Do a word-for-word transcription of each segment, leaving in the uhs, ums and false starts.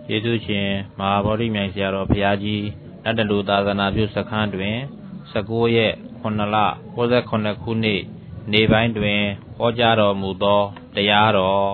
ယေရှုရှင်မဟာဗောဓိမြိုင်ဆရာတော်ဘုရားကြီးနတ်တလူသာသနာပြုစခန်းတွင်၁၉ရက်ခုနှစ်လ၉၇ခုနှစ်နေပိုင်းတွင်ဟောကြားတော်မူသောတရားတော်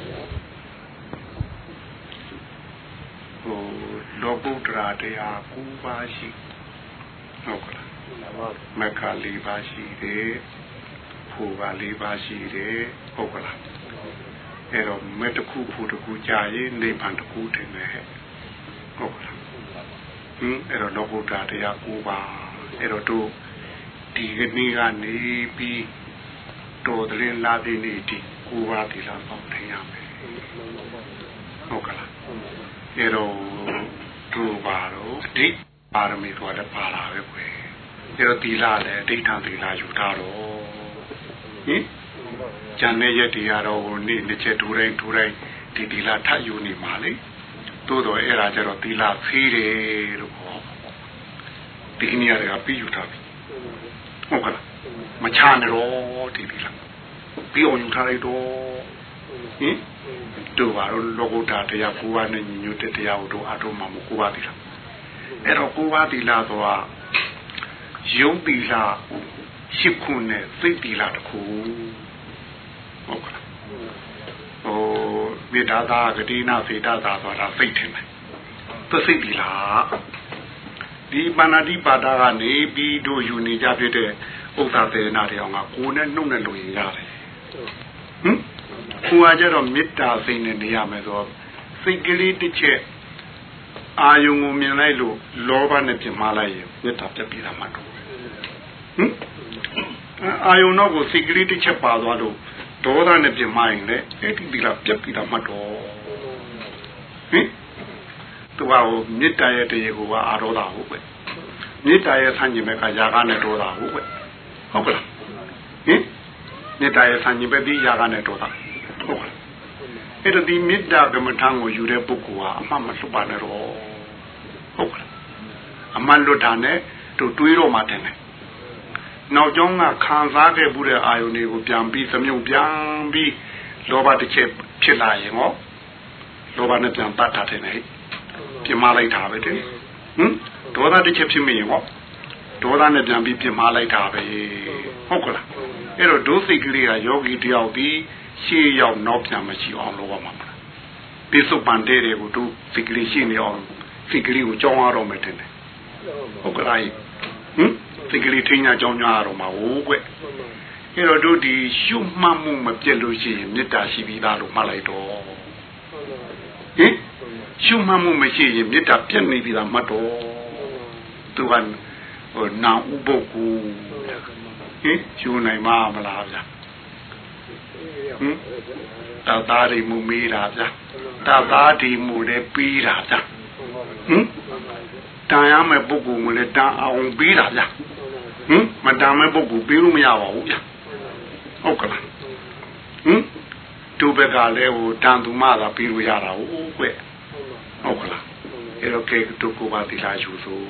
ဟိုလောကုတ္တရာတရား၉ပါးရှိဟုတ်ကဲ့မက္ခ၄ပါးရှိတယ်ဘူပါ၄ပါးရှိတယ်ဟုတ်ကဲ့အဲ့တော့မက်တစ်ခုဖူတစ်ခုကြာရင်နိဗ္ဗာန်တစ်ခုတင်တယ်ဟုတ်ကဲ့ဟင်အဲ့တော့လောကုတ္တရာတရား၉ပါးအဲ့တော့တို့ဒီကနေ့ကနေပြီးတော်တယ်လာတဲ့နေ့ဒီ၉ပါးဒီလာပေါင်းထင်ရမယ်ဟုတ်ကဲ့အဲ့တော့တို့ပါတော့အဓိပါရမီဆိုတဲ့ပါလာပဲကွယ်အဲ့တော့ဒီလာလည်းအဋ္ဌံဒီလာယူထားတော့ဟင်ကျန်တဲ့ရက်တွေကတော့ဟိုနေ့တစ်ချက်ဒူတိုင်းဒူတိုင်းဒီဒီလာထပ်ယူနေမှာလေတိုးတော့အဲ့ဒါကျတော့ဒီလာဖေးတယ်လို့ခေါ်ဒီနေ့ရကပြီးယူထားပြီဟုတ်ကဲ့မချနေတော့ဒီဒီလာပြီးအောင်ယူထားလိုက်တော့ဟင်တို့ပါတော့လောကုတ္တရာတရား၉ပါးနဲ့ညီညွတ်တဲ့တရားကိုတို့အထုံးမှာမ၉ပါးဒီလာအဲ့တော့၉ပါးဒီလာဆိုတာယုံဒီလာရှစ်ခုနဲ့စိတ်ဒီလာတစ်ခုဟုတ်ကဲ့ဟိုမေတ္တာသာဂတိနာစေတသာဆိုတာစိတ်ထင်တယ်သစိတ်ဒီလာဒီပါဏာတိပါဒကနေပြီးတို့ယူနေကြဖြစ်တဲ့ဥစ္စာသေနာတွေအောင်ကကိုယ်နဲ့နှုတ်နဲ့လို့ရင်ရတယ်ဟင်ကိုယ်ကကြတော့မေတ္တာစိတ်နဲ့နေရမယ်ဆိုတော့စိတ်ကလေးတစ်ချက်အာယုံကိုမြင်လိုက်လို့လောဘနဲ့ပြင်မလိုက်ရင်မေတ္တာပြတ်ပြီးတာမှတော့ဟင်အာယုံတော့ကိုစိတ်ကလေးတစ်ချက်ပါသွားလို့ဒေါသနဲ့ပြင်မရင်လေအဲ့ဒီဒီလားပြတ်ပြီးတာမှတော့ဟင်သူကဟိုမေတ္တာရဲ့တရားကိုကအာရောတာဟုတ်ပဲမေတ္တာရဲ့ဆန့်ကျင်ဘက်ကຢာကနဲ့ဒေါသဟုတ်ပဲဟုတ်ကလားဟင်မေတ္တာရဲ့ဆန့်ကျင်ဘက်ဒီຢာကနဲ့ဒေါသဟုတ်ကလားအဲ့တော့ဒီမေတ္တာကမ္မထံကိုယူတဲ့ပုဂ္ဂိုလ်ကအမှတ်မလွတ်ပါနဲ့တော့ဟုတ်ကလားအမှန်လွတ်တာနဲ့တို့တွေးတော့မှတင်တယ်နောက်ကျောင်းကခံစားခဲ့မှုတဲ့အာယုန်တွေကိုပြန်ပြီးသမြုပ်ပြန်ပြီးလောဘတစ်ချက်ဖြစ်လာရင်ဟောလောဘနဲ့ပြန်တတ်တာတယ်လေပြမလိုက်တာပဲတဲ့ဟင်ဒေါသတစ်ချက်ဖြစ်မိရင်ဟောဒေါသနဲ့ပြန်ပြီးပြမလိုက်တာပဲဟုတ်ကလားအဲ့တော့ဒုစိတ်ကလေးကယောဂီတယောက်ဒီရှေ့ရောက်နောက်ပြန်မရှိအောင်လုပ်ရမှာမလားပိစုပန်တဲ့တွေကိုတို့စိတ်ကလေးရှင်းနေအောင်စိတ်ကလေးကိုကြောင်းရတော့မယ်တဲ့ဟုတ်ကလားဟင်စိတ်ကလေးထင်းညာကြောင်းညာရတော့မှာဟုတ်ကွအဲ့တော့တို့ဒီရှုမှတ်မှုမပြတ်လို့ရှိရင်မေတ္တာရှိပြီးသားလို့မှတ်လိုက်တော့ဟင်ရှုမှတ်မှုမရှိရင်မေတ္တာပြတ်နေပြီးသားမှတ်တော့သူကဟိုနာဥပုပ်ကိုဟင်ရှုနိုင်မှာမလားဗျာဟင်တာသားတွေမူမေးတာဗျာတာသားတွေမူလည်းပြီးတာဗျာဟင်တန်ရမယ့်ပုဂ္ဂိုလ်ကလည်းတန်အောင်ပြီးတာဗျာဟင်မတန်မဲ့ပုဂ္ဂိုလ်ပြီးလို့မရပါဘူးဗျာဟုတ်ကလားဟင်သူ့ဘက်ကလည်းဟိုတန်သူမသာပြီးလို့ရတာဟုတ်ကွဟုတ်ကလားအဲ့တော့ကဲဒုက္ခပါတိလာယူဆို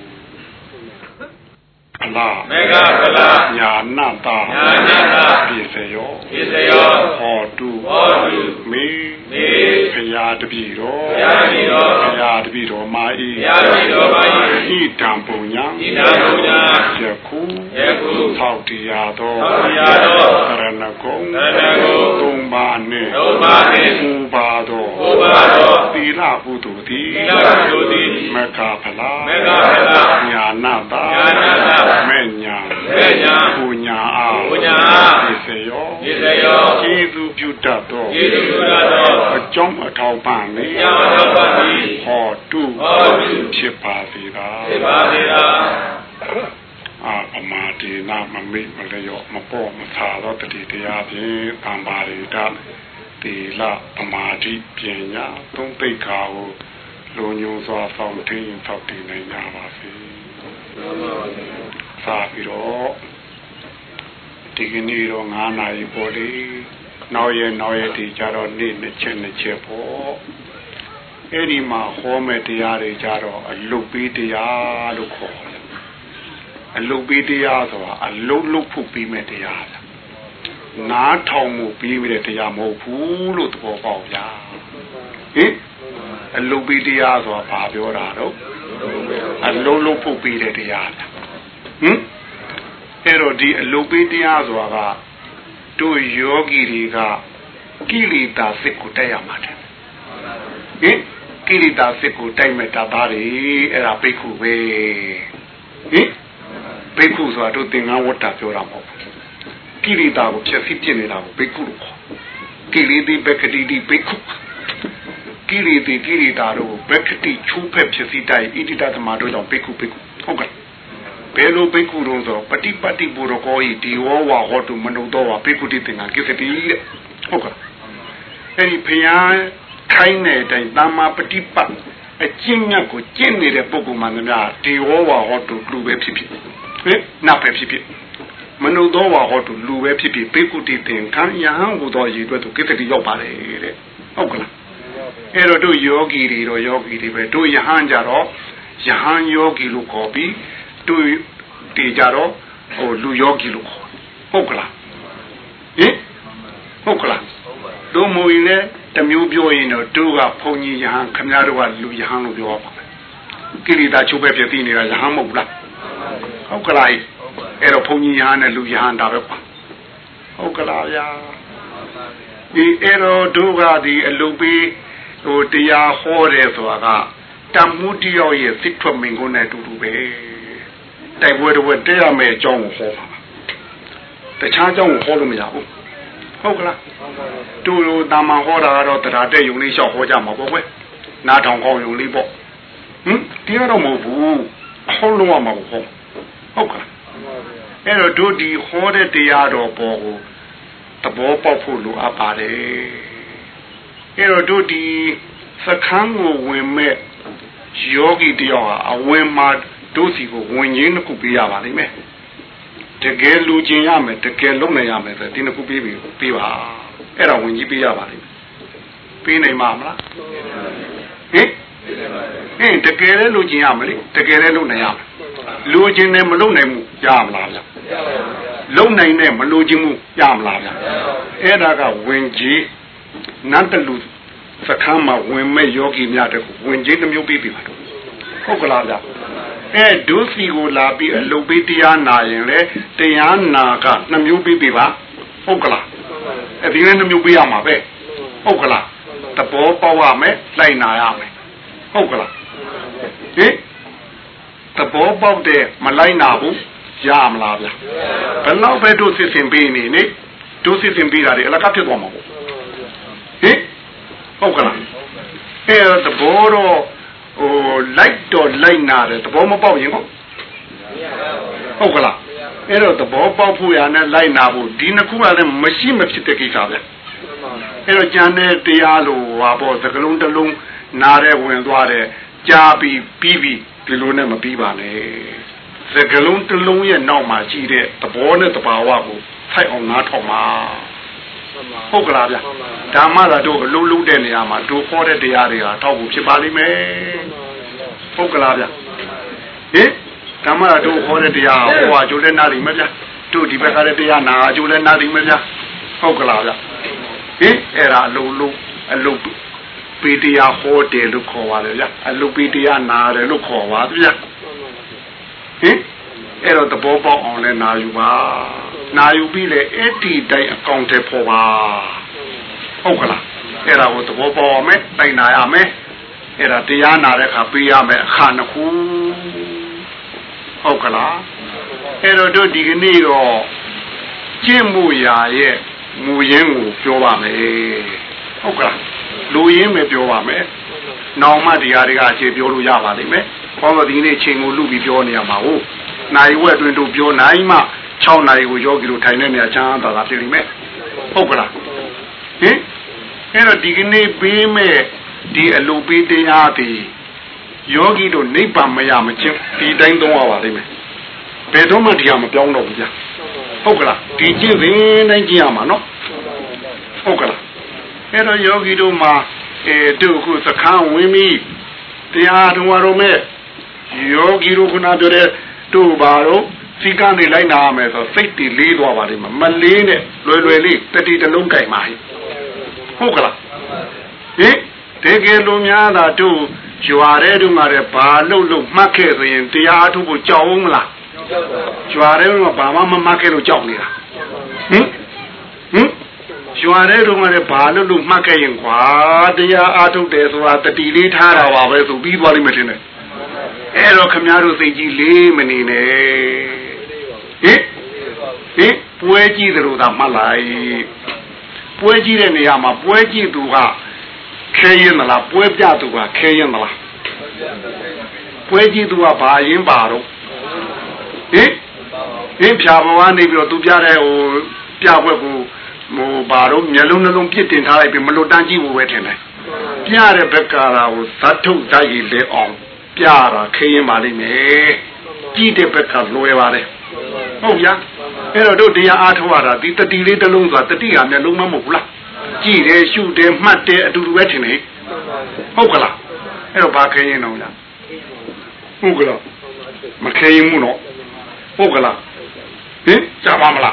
အလားမေဃဗလာညာနာတာညာနာတာပြည့်စရောပြည့်စရောဟောတုဟောတုမေမေခရာတပြီတော်ခရာတပြီတော်ခရာတပြီတော်မာဤခရာတပြီတော်မာဤဣတံပုံညာဣတံပုံညာယခုယခုသောက်တရားတော်သောက်တရားတော်ကရဏဂုံကရဏဂုံသုံးပါးနှင့်သုံးပါးနှင့်ဥပါတော်ဥပါတော်သီလပုတုတိသီလပုတုတိမေဃဗလာမေဃဗလာညာနာတာညာနာတာမေညာမေညာပူညာအားပူညာအားဣစေယောဣစေယောကျေးဇူးပြုတတ်သောကျေးဇူးပြုတတ်သောအကြောင်းအထောက်ပံ့လေအကြောင်းအထောက်ပံ့သည်ဟောတုဟောတုဖြစ်ပါစေသာဖြစ်ပါစေသာအာအမတေနာမမိမလျော့မပေါ်မသာသောတတိတရားဖြင့်သံပါရိတတေလအမာတိပညာသုံးသိက္ခာကိုလုံညုံစွာဆောင်ထင်းထောက်တည်နိုင်ကြပါစေသာပြီးတော့ဒီကနေ့တော့ငါးနာရီပေါ်လေနောက်ရနောက်ရဒီကြတော့နေ့နှစ်ချက်နှစ်ချက်ပေါ့အဲ့ဒီမှာဟောမဲ့တရားတွေကြတော့အလုတ်ပေးတရားလို့ခေါ်တယ်အလုတ်ပေးတရားဆိုတာအလုတ်လုတ်ဖို့ပြီးမဲ့တရားနားထောင်မှုပြီးမဲ့တရားမဟုတ်ဘူးလို့သဘောပေါက်ဗျာဟင်အလုတ်ပေးတရားဆိုတာဘာပြောတာတော့အလုံးလုံးပုတ်ပေးတဲ့တရားဟင်အဲ့တော့ဒီအလုတ်ပေးတရားဆိုတာကတို့ယောဂီတွေကကိလေသာစိတ်ကိုတိုက်ရမှာတယ်ဟင်ကိလေသာစိတ်ကိုတိုက်မဲ့တာပါလေအဲ့ဒါဘိက္ခုပဲဟင်ဘိက္ခုဆိုတာတို့သင်္ကန်းဝတ္တပြောတာမဟုတ်ကိလေသာကိုဖြည့်ဆည်းပြနေတာကိုဘိက္ခုလို့ခေါ်ကိလေသာဘက္ခတိတိဘိက္ခုကိလေသာကိလေသာတို့ဘက္ခတိချိုးဖက်ဖြည့်ဆည်းတိုက်ဣတိတသမတို့ကြောင့်ဘိက္ခုဘိက္ခုဟုတ်ကဲ့ဘယ်လိုဘိက္ခုတော့ဆိုပฏิပတ်တိဘူရကောဤဒီဝဝဟောတုမနုသောဝဘိက္ခုတိသင်္ကန်းကိစ္စတိတဲ့ဟုတ်ကဲ့အဲ့ဒီဖျားခိုင်းတဲ့အတိုင်းတမ္မာပฏิပတ်အကျင့်မြတ်ကိုကျင့်နေတဲ့ပုဂ္ဂိုလ်မှန်များဒီဝဝဟောတုလူပဲဖြစ်ဖြစ်ဟင်နတ်ပဲဖြစ်ဖြစ်မနုသောဝဟောတုလူပဲဖြစ်ဖြစ်ဘိက္ခုတိသင်္ကန်းယဟန်ဟူသောရည်အတွက်သူကိစ္စတိရောက်ပါတယ်တဲ့ဟုတ်ကလားအဲ့တော့တို့ယောဂီတွေတော့ယောဂီတွေပဲတို့ယဟန်ကြတော့ယဟန်ယောဂီလို့ခေါ်ပြီးတို့တေကြတော့ဟိုလူယောဂီလို့ခေါ်ဟုတ်ကလားဟင်ဟုတ်ကလားတို့မူရင်လည်းတမျိုးပြောရင်တော့တို့ကဘုံကြီးယဟန်ခမည်းတော်ကလူယဟန်လို့ပြောပါမယ်ကိလေသာချုပ်ပဲပြသိနေတာယဟန်မဟုတ်လားဟုတ်ကလားအဲ့တော့ဘုံကြီးယဟန်နဲ့လူယဟန်တာပဲပါဟုတ်ကလားဗျာဒီအဲ့တော့တို့ကဒီအလုပ်ပေးဟိုတရားဟောတယ်ဆိုတာကတမှုတယောက်ရဲ့စိတ်ထွက်မင်ကုန်တဲ့အတူတူပဲတိုက်ပွဲတော့တဲရမယ်အကြောင်းကိုဟောပါတခြားအကြောင်းကိုဟောလို့မရဘူးဟုတ်ကလားတူတို့တာမန်ဟောတာကတော့တရားတဲ့ယုံလေးလျှောက်ဟောကြမှာပေါ့ကွယ်နားထောင်ကောင်းယုံလေးပေါ့ဟင်တရားတော့မဟုတ်ဘူးဟောလို့ရမှာပေါ့ဟုတ်ကလားအဲ့တော့တို့ဒီဟောတဲ့တရားတော်ပေါ်ကိုသဘောပေါက်ဖို့လိုအပ်ပါတယ်အဲ့တော့တို့ဒီစခန်းကိုဝင်မဲ့ယောဂီတယောက်ဟာအဝင်မှာတို့စီကိုဝင်ရင်းတစ်ခုပေးရပါလိမ့်မယ်တကယ်လူကျင်ရမယ်တကယ်လုံနိုင်ရမယ်ဆိုဒီနှစ်ခုပေးပြီးပေးပါအဲ့ဒါဝင်ကြီးပေးရပါလိမ့်မယ်ပေးနိုင်မှာမလားဟင်ဟင်တကယ်လည်းလူကျင်ရမလေတကယ်လည်းလုံနိုင်ရမယ်လူကျင်တယ်မလုံနိုင်မှုရမလားဗျလုံနိုင်တယ်မလူကျင်မှုရမလားဗျအဲ့ဒါကဝင်ကြီးနတ်တလူစခန်းမှာဝင်မဲ့ယောဂီများတဲ့ဝင်ကြီးတစ်မျိုးပေးပြီးပါတော့ဟုတ်ကလားဗျအဲဒုစီကိုလာပြီးအလုပ်ပေးတရားနာရင်လေတရားနာကနှမျိုးပေးပေးပါဟုတ်ကလားအဲဒီလည်းနှမျိုးပေးရမှာပဲဟုတ်ကလားသဘောပေါက်ရမယ်လိုက်နာရမယ်ဟုတ်ကလားဟင်သဘောပေါက်တဲ့မလိုက်နာဘူးရမလားဗျဘယ်တော့ပဲတို့စစ်စင်ပေးနေနေတို့စစ်စင်ပေးတာတွေအလကားဖြစ်သွားမှာပေါ့ဟင်ဟုတ်ကလားအဲသဘောတော့ဟိုလိုက်တော့လိုက်နာတယ်သဘောမပေါက်ရင်ဟုတ်ကလားအဲ့တော့သဘောပေါက်ဖို့ရနဲ့လိုက်နာဖို့ဒီနှစ်ခုကလည်းမရှိမဖြစ်တဲ့ကိစ္စပဲအဲ့တော့ကျန်တဲ့တရားလို့ဟာပေါ့သကလုံးတစ်လုံးနားတဲ့ဝင်သွားတယ်ကြားပြီးပြီးပြီးဒီလိုနဲ့မပြီးပါနဲ့သကလုံးတစ်လုံးရဲ့နောက်မှာရှိတဲ့သဘောနဲ့တဘာဝကိုထိုက်အောင်နားထောင်ပါဟုတ်ကလားဗျဓမ္မသာတို့အလုံးလုံးတဲ့နေရာမှာတို့ခေါ်တဲ့တရားတွေဟာထောက်ဖို့ဖြစ်ပါလိမ့်မယ်ဟုတ်ကလားဗျဟင်ဓမ္မသာတို့ခေါ်တဲ့တရားဟောဟာကျိုးလဲနားလိမ့်မယ်ဗျတို့ဒီဘက်ကတဲ့တရားနာကျိုးလဲနားလိမ့်မယ်ဗျဟုတ်ကလားဗျဟင်အဲ့ဒါအလုံးလုံးအလုံးပေတရားဟောတယ်လို့ခေါ်ပါတယ်ဗျအလုံးပေတရားနာတယ်လို့ခေါ်ပါဗျဟင်အဲ့တော့သဘောပေါက်အောင်လဲနာယူပါနာယူပြီးလေအဲ့ဒီတိုင်းအကောင့်ထဲပေါ်ပါဟုတ်ကလားအဲ့ဒါကိုသဘောပေါက်အောင်မယ်တိုင်နာရမယ်အဲ့ဒါတရားနာတဲ့အခါပေးရမယ်အခါနှစ်ခုဟုတ်ကလားအဲ့တော့တို့ဒီကနေ့တော့ကျင့်မှုရာရဲ့မူရင်းကိုပြောပါမယ်ဟုတ်ကလားလူရင်းပဲပြောပါမယ်နောင်မှတရားတွေကအခြေပြောလို့ရပါလိမ့်မယ်ခေါင်းတော်ဒီနေ့ချိန်ကိုလူပြီးပြောနေရမှာဟုတ်နိုင်ဝက်တွင်တို့ပြောနိုင်မှ၆နာရီကိုယောဂီတို့ထိုင်နေနေချမ်းသာတာဖြစ်လိမ့်မယ်ဟုတ်ကလားဟင်အဲ့တော့ဒီကနေ့ပေးမဲ့ဒီအလိုပေးတရားဒီယောဂီတို့နိဗ္ဗာန်မရမချင်းဒီတိုင်းသုံးရပါလိမ့်မယ်ဘယ်တော့မှဒီဟာမပြောင်းတော့ဘူးဗျာဟုတ်ကလားဒီကျင့်စဉ်တိုင်းကျင့်ရမှာနော်ဟုတ်ကလားအဲ့တော့ယောဂီတို့မှာအဲတို့ခုသခန်းဝင်ပြီးတရားတော်တော်မဲ့ယောဂီတို့ကနာပြောတဲ့တို့ပါတော့စီကနေလိုက်နာရမယ်ဆိုစိတ်တည်လေးသွားပါလိမ့်မယ်မလေးနဲ့လွယ်လွယ်လေးတတိတလုံးကြိုင်ပါဟိဟုတ်ကလားဟင်တေကေလူများသာတို့ကျွာတဲ့တို့ငါတဲ့ဘာလို့လို့မှတ်ခဲ့ဆိုရင်တရားအထုဖို့ကြောက်အောင်မလားကျွာတဲ့တို့ကဘာမှမမှတ်ခဲ့လို့ကြောက်နေတာဟင်ဟင်ကျွာတဲ့တို့ငါတဲ့ဘာလို့လို့မှတ်ခဲ့ရင်ကွာတရားအထုတယ်ဆိုတာတတိလေးထားတာပါပဲဆိုပြီးသွားလိမ့်မယ်ထင်တယ်အဲ့တော့ခမည်းတော်စိတ်ကြီးလေးမနေနဲ့ဟင်ဟင်ပွဲကြည့်သလိုသာမှတ်လိုက်ပွဲကြည့်တဲ့နေရာမှာပွဲကြည့်သူကခဲရင်မလားပွဲပြသူကခဲရင်မလားပွဲကြည့်သူကဘာရင်ပါတော့ဟင်ဟင်ဖြာဘဝနေပြီးတော့သူပြတဲ့ဟိုပြဘွက်ကိုဟိုဘာတော့မျက်လုံးနှလုံးပြစ်တင်ထားလိုက်ပြီးမလွတ်တန်းကြည့်ဖို့ပဲထင်တယ်ပြတဲ့ဘက်ကရာကိုဇတ်ထုတ်ဓာတ်ရည်လဲအောင်ပြတာခဲရင်ပါလိမ့်မယ်ကြည့်တဲ့ဘက်ကလွယ်ပါတယ်ဟုတ်ဗျာအဲ့တော့တို့တရားအားထုတ်ရတာဒီတတိလေးတစ်လုံးဆိုတာတတိဟာမျက်လုံးမမဟုတ်ဘူးလားကြည့်တယ်ရှုတယ်မှတ်တယ်အတူတူပဲထင်တယ်ဟုတ်ကလားအဲ့တော့ဘာခဲရင်တော့လားဟုတ်ကလားမခဲရင်ဘူးနော်ဟုတ်ကလားဟင်ကြားပါမလား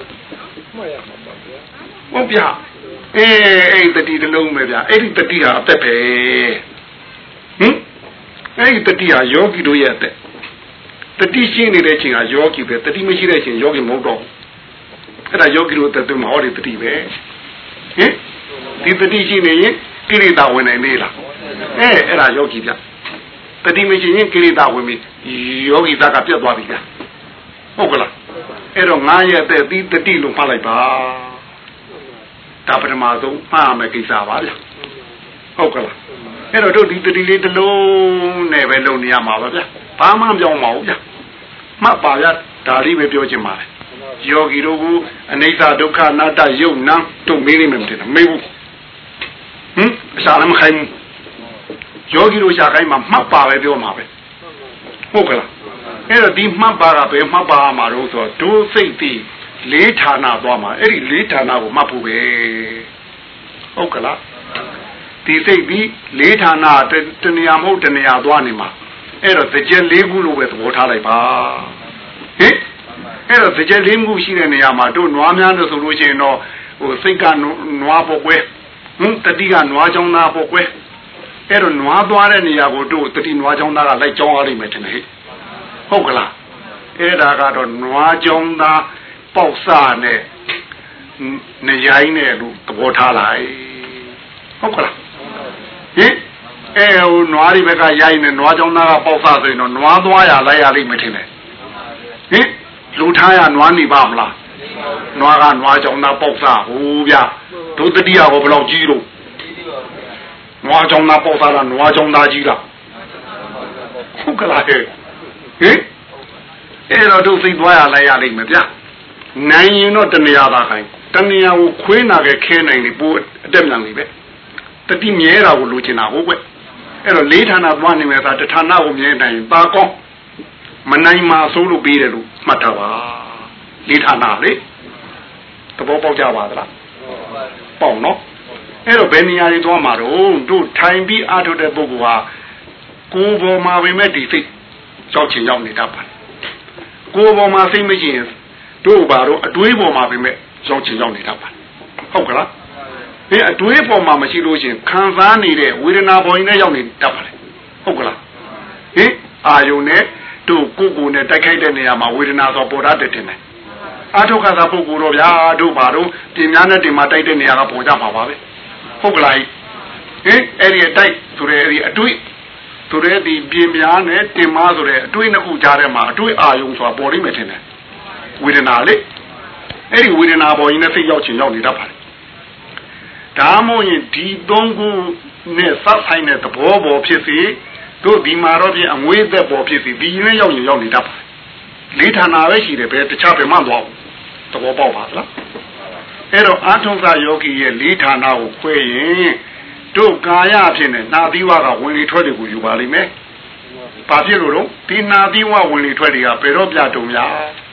ဟုတ်ဗျာအေးအဲ့တတိတစ်လုံးပဲဗျာအဲ့ဒီတတိဟာအသက်ပဲဟင်အဲ့ဒီတတိဟာယောဂီတို့ရဲ့အသက်တတိရှိနေတဲ့အချိန်ကယောဂီပဲတတိမရှိတဲ့အချိန်ယောဂီမဟုတ်တော့အဲ့ဒါယောဂီတို့တက်တယ်မဟောဒီတတိပဲဟင်ဒီတတိရှိနေရင်ကိလေသာဝင်နိုင်လေလားအဲအဲ့ဒါယောဂီပြတတိမရှိရင်ကိလေသာဝင်ပြီးယောဂီသားကပြတ်သွားပြီဗျာဟုတ်ကလားအဲ့တော့ငါရဲ့အသက်ဒီတတိလို့ဖတ်လိုက်ပါဒါပထမဆုံးမှားမယ်ကိစ္စပါဗျာဟုတ်ကလားအဲ့တော့တို့ဒီတတိလေးတစ်လုံးနဲ့ပဲလုပ်နေရမှာပါဗျာဘာမှမပြောင်းပါဘူးဗျာမှတ်ပါဗျာဒါလေးပဲပြောချင်ပါတယ်ယောဂီတို့ကအနိစ္စဒုက္ခအနတ္တယုတ်နံတို့မေးနေမှမတင်မေးဘူးဟင်အစားလည်းမခိုင်းဘူးယောဂီတို့ရှာခိုင်းမှာမှတ်ပါပဲပြောမှာပဲဟုတ်ကလားအဲ့တော့ဒီမှတ်ပါကပဲမှတ်ပါမှာတော့ဆိုတော့ဒုစိတ်တိလေးဌာနသွားမှာအဲ့ဒီလေးဌာနကိုမှတ်ဖို့ပဲဟုတ်ကလားဒီစိတ်ပြီးလေးဌာနတဏှာမဟုတ်တဏှာသွားနေမှာအဲ့တော့တကြက်လေးခုလို့ပဲသဘောထားလိုက်ပါဟင်အဲ့တော့တကြက်လေးခုရှိတဲ့နေရာမှာတို့နွားများလို့ဆိုလို့ရှိရင်တော့ဟိုစိတ်ကနွားပေါ့ကွယ်ဟင်တတိကနွားချောင်းသားပေါ့ကွယ်အဲ့တော့နွားသွားတဲ့နေရာကိုတို့တတိနွားချောင်းသားကလိုက်ကြောင်းရလိမ့်မယ်ထင်တယ်ဟုတ်ကလားအဲ့ဒါကတော့နွားချောင်းသားပေါက်စနဲ့နေရိုင်းနဲ့လို့သဘောထားလိုက်ဟုတ်ကလားဟင်အဲဟိုနွားဒီဘက်ကရိုင်းနေနွားချောင်းသားကပေါက်စဆိုရင်တော့နွားသွားရလိုက်ရလိမ့်မယ်ထင်တယ်ဟင်လူထားရနွားနေပါမလားနွားကနွားချောင်းသားပေါက်စဟိုဗျဒုတတိယကိုဘယ်လောက်ကြီးလို့နွားချောင်းသားပေါက်စလားနွားချောင်းသားကြီးလားဟုတ်ကလားဟဲ့ဟင်အဲ့တော့တို့စိတ်သွားရလိုက်ရလိမ့်မယ်ဗျနိုင်ရင်တော့တဏှာသာခိုင်းတဏှာကိုခွေးနာခဲ့ခဲနိုင်လေပိုးအတက်မြန်လေပဲတတိမြဲတာကိုလိုချင်တာဟုတ်ကွအဲ့တော့လေးဌာနသွားနေမယ်သာတဌာနကိုမြဲနိုင်ပါကောင်းမနိုင်မှာစိုးလို့ပြီးတယ်လို့မှတ်ထားပါလေးဌာနလေသဘောပေါက်ကြပါသလားပေါက်နော်အဲ့တော့ဘယ်နေရာတွေသွားမှာတော့တို့ထိုင်ပြီးအားထုတ်တဲ့ပုဂ္ဂိုလ်ဟာကိုယ်ပေါ်မှာပဲမဲ့ဒီစိတ်ကြောက်ချင်ရောက်နေတတ်ပါကိုယ်ပေါ်မှာစိတ်မရှိရင်တို့ဘာတော့အတွေးပေါ်မှာပဲမဲ့ကြောက်ချင်ရောက်နေတတ်ပါဟုတ်ကလားဒီအတွေးပေါ်မှာမရှိလို့ရှင်ခံစားနေတဲ့ဝေဒနာပေါ်ရင်လည်းရောက်နေတတ်ပါလေဟုတ်ကလားဟင်အာယုန်နဲ့တို့ကိုယ်ကိုယ်နဲ့တိုက်ခိုက်တဲ့နေရာမှာဝေဒနာဆိုပေါ်တတ်တယ်ထင်တယ်အာထုခါသာပုဂ္ဂိုလ်တော့ဗျာတို့ဘာတော့ပြင်များနဲ့တင်မှာတိုက်တဲ့နေရာကပေါ်ကြမှာပါပဲဟုတ်ကလားဟင်အဲ့ဒီအတိုက်ဆိုတဲ့အဲ့ဒီအတွေးဆိုတဲ့ဒီပြင်များနဲ့တင်မှာဆိုတဲ့အတွေးနှစ်ခုကြားထဲမှာအတွေးအာယုန်ဆိုတာပေါ်လိမ့်မယ်ထင်တယ်ဝေဒနာလေအဲ့ဒီဝေဒနာပေါ်ရင်လည်းစိတ်ရောက်ချင်ရောက်နေတတ်ပါလေဒါမို့ရင်ဒီသုံးခုနဲ့စပ်ဆိုင်တဲ့သဘောပေါ်ဖြစ်စီတို့ဒီမှာတော့ပြင်အငွေးသက်ပေါ်ဖြစ်စီဒီရင်းရောက်ရင်ရောက်နေတတ်ပါလေးဌာနပဲရှိတယ်ပဲတခြားဘယ်မှမသွားဘူးသဘောပေါက်ပါလားအဲ့တော့အာထုံကယောဂီရဲ့လေးဌာနကိုခွဲရင်တို့ကာယဖြစ်နေနာသီဝကဝင်လေထွက်တွေကိုယူပါလိမ့်မယ်ဘာဖြစ်လို့တော့ဒီနာသီဝဝင်လေထွက်တွေကဘယ်တော့ပြတုံများ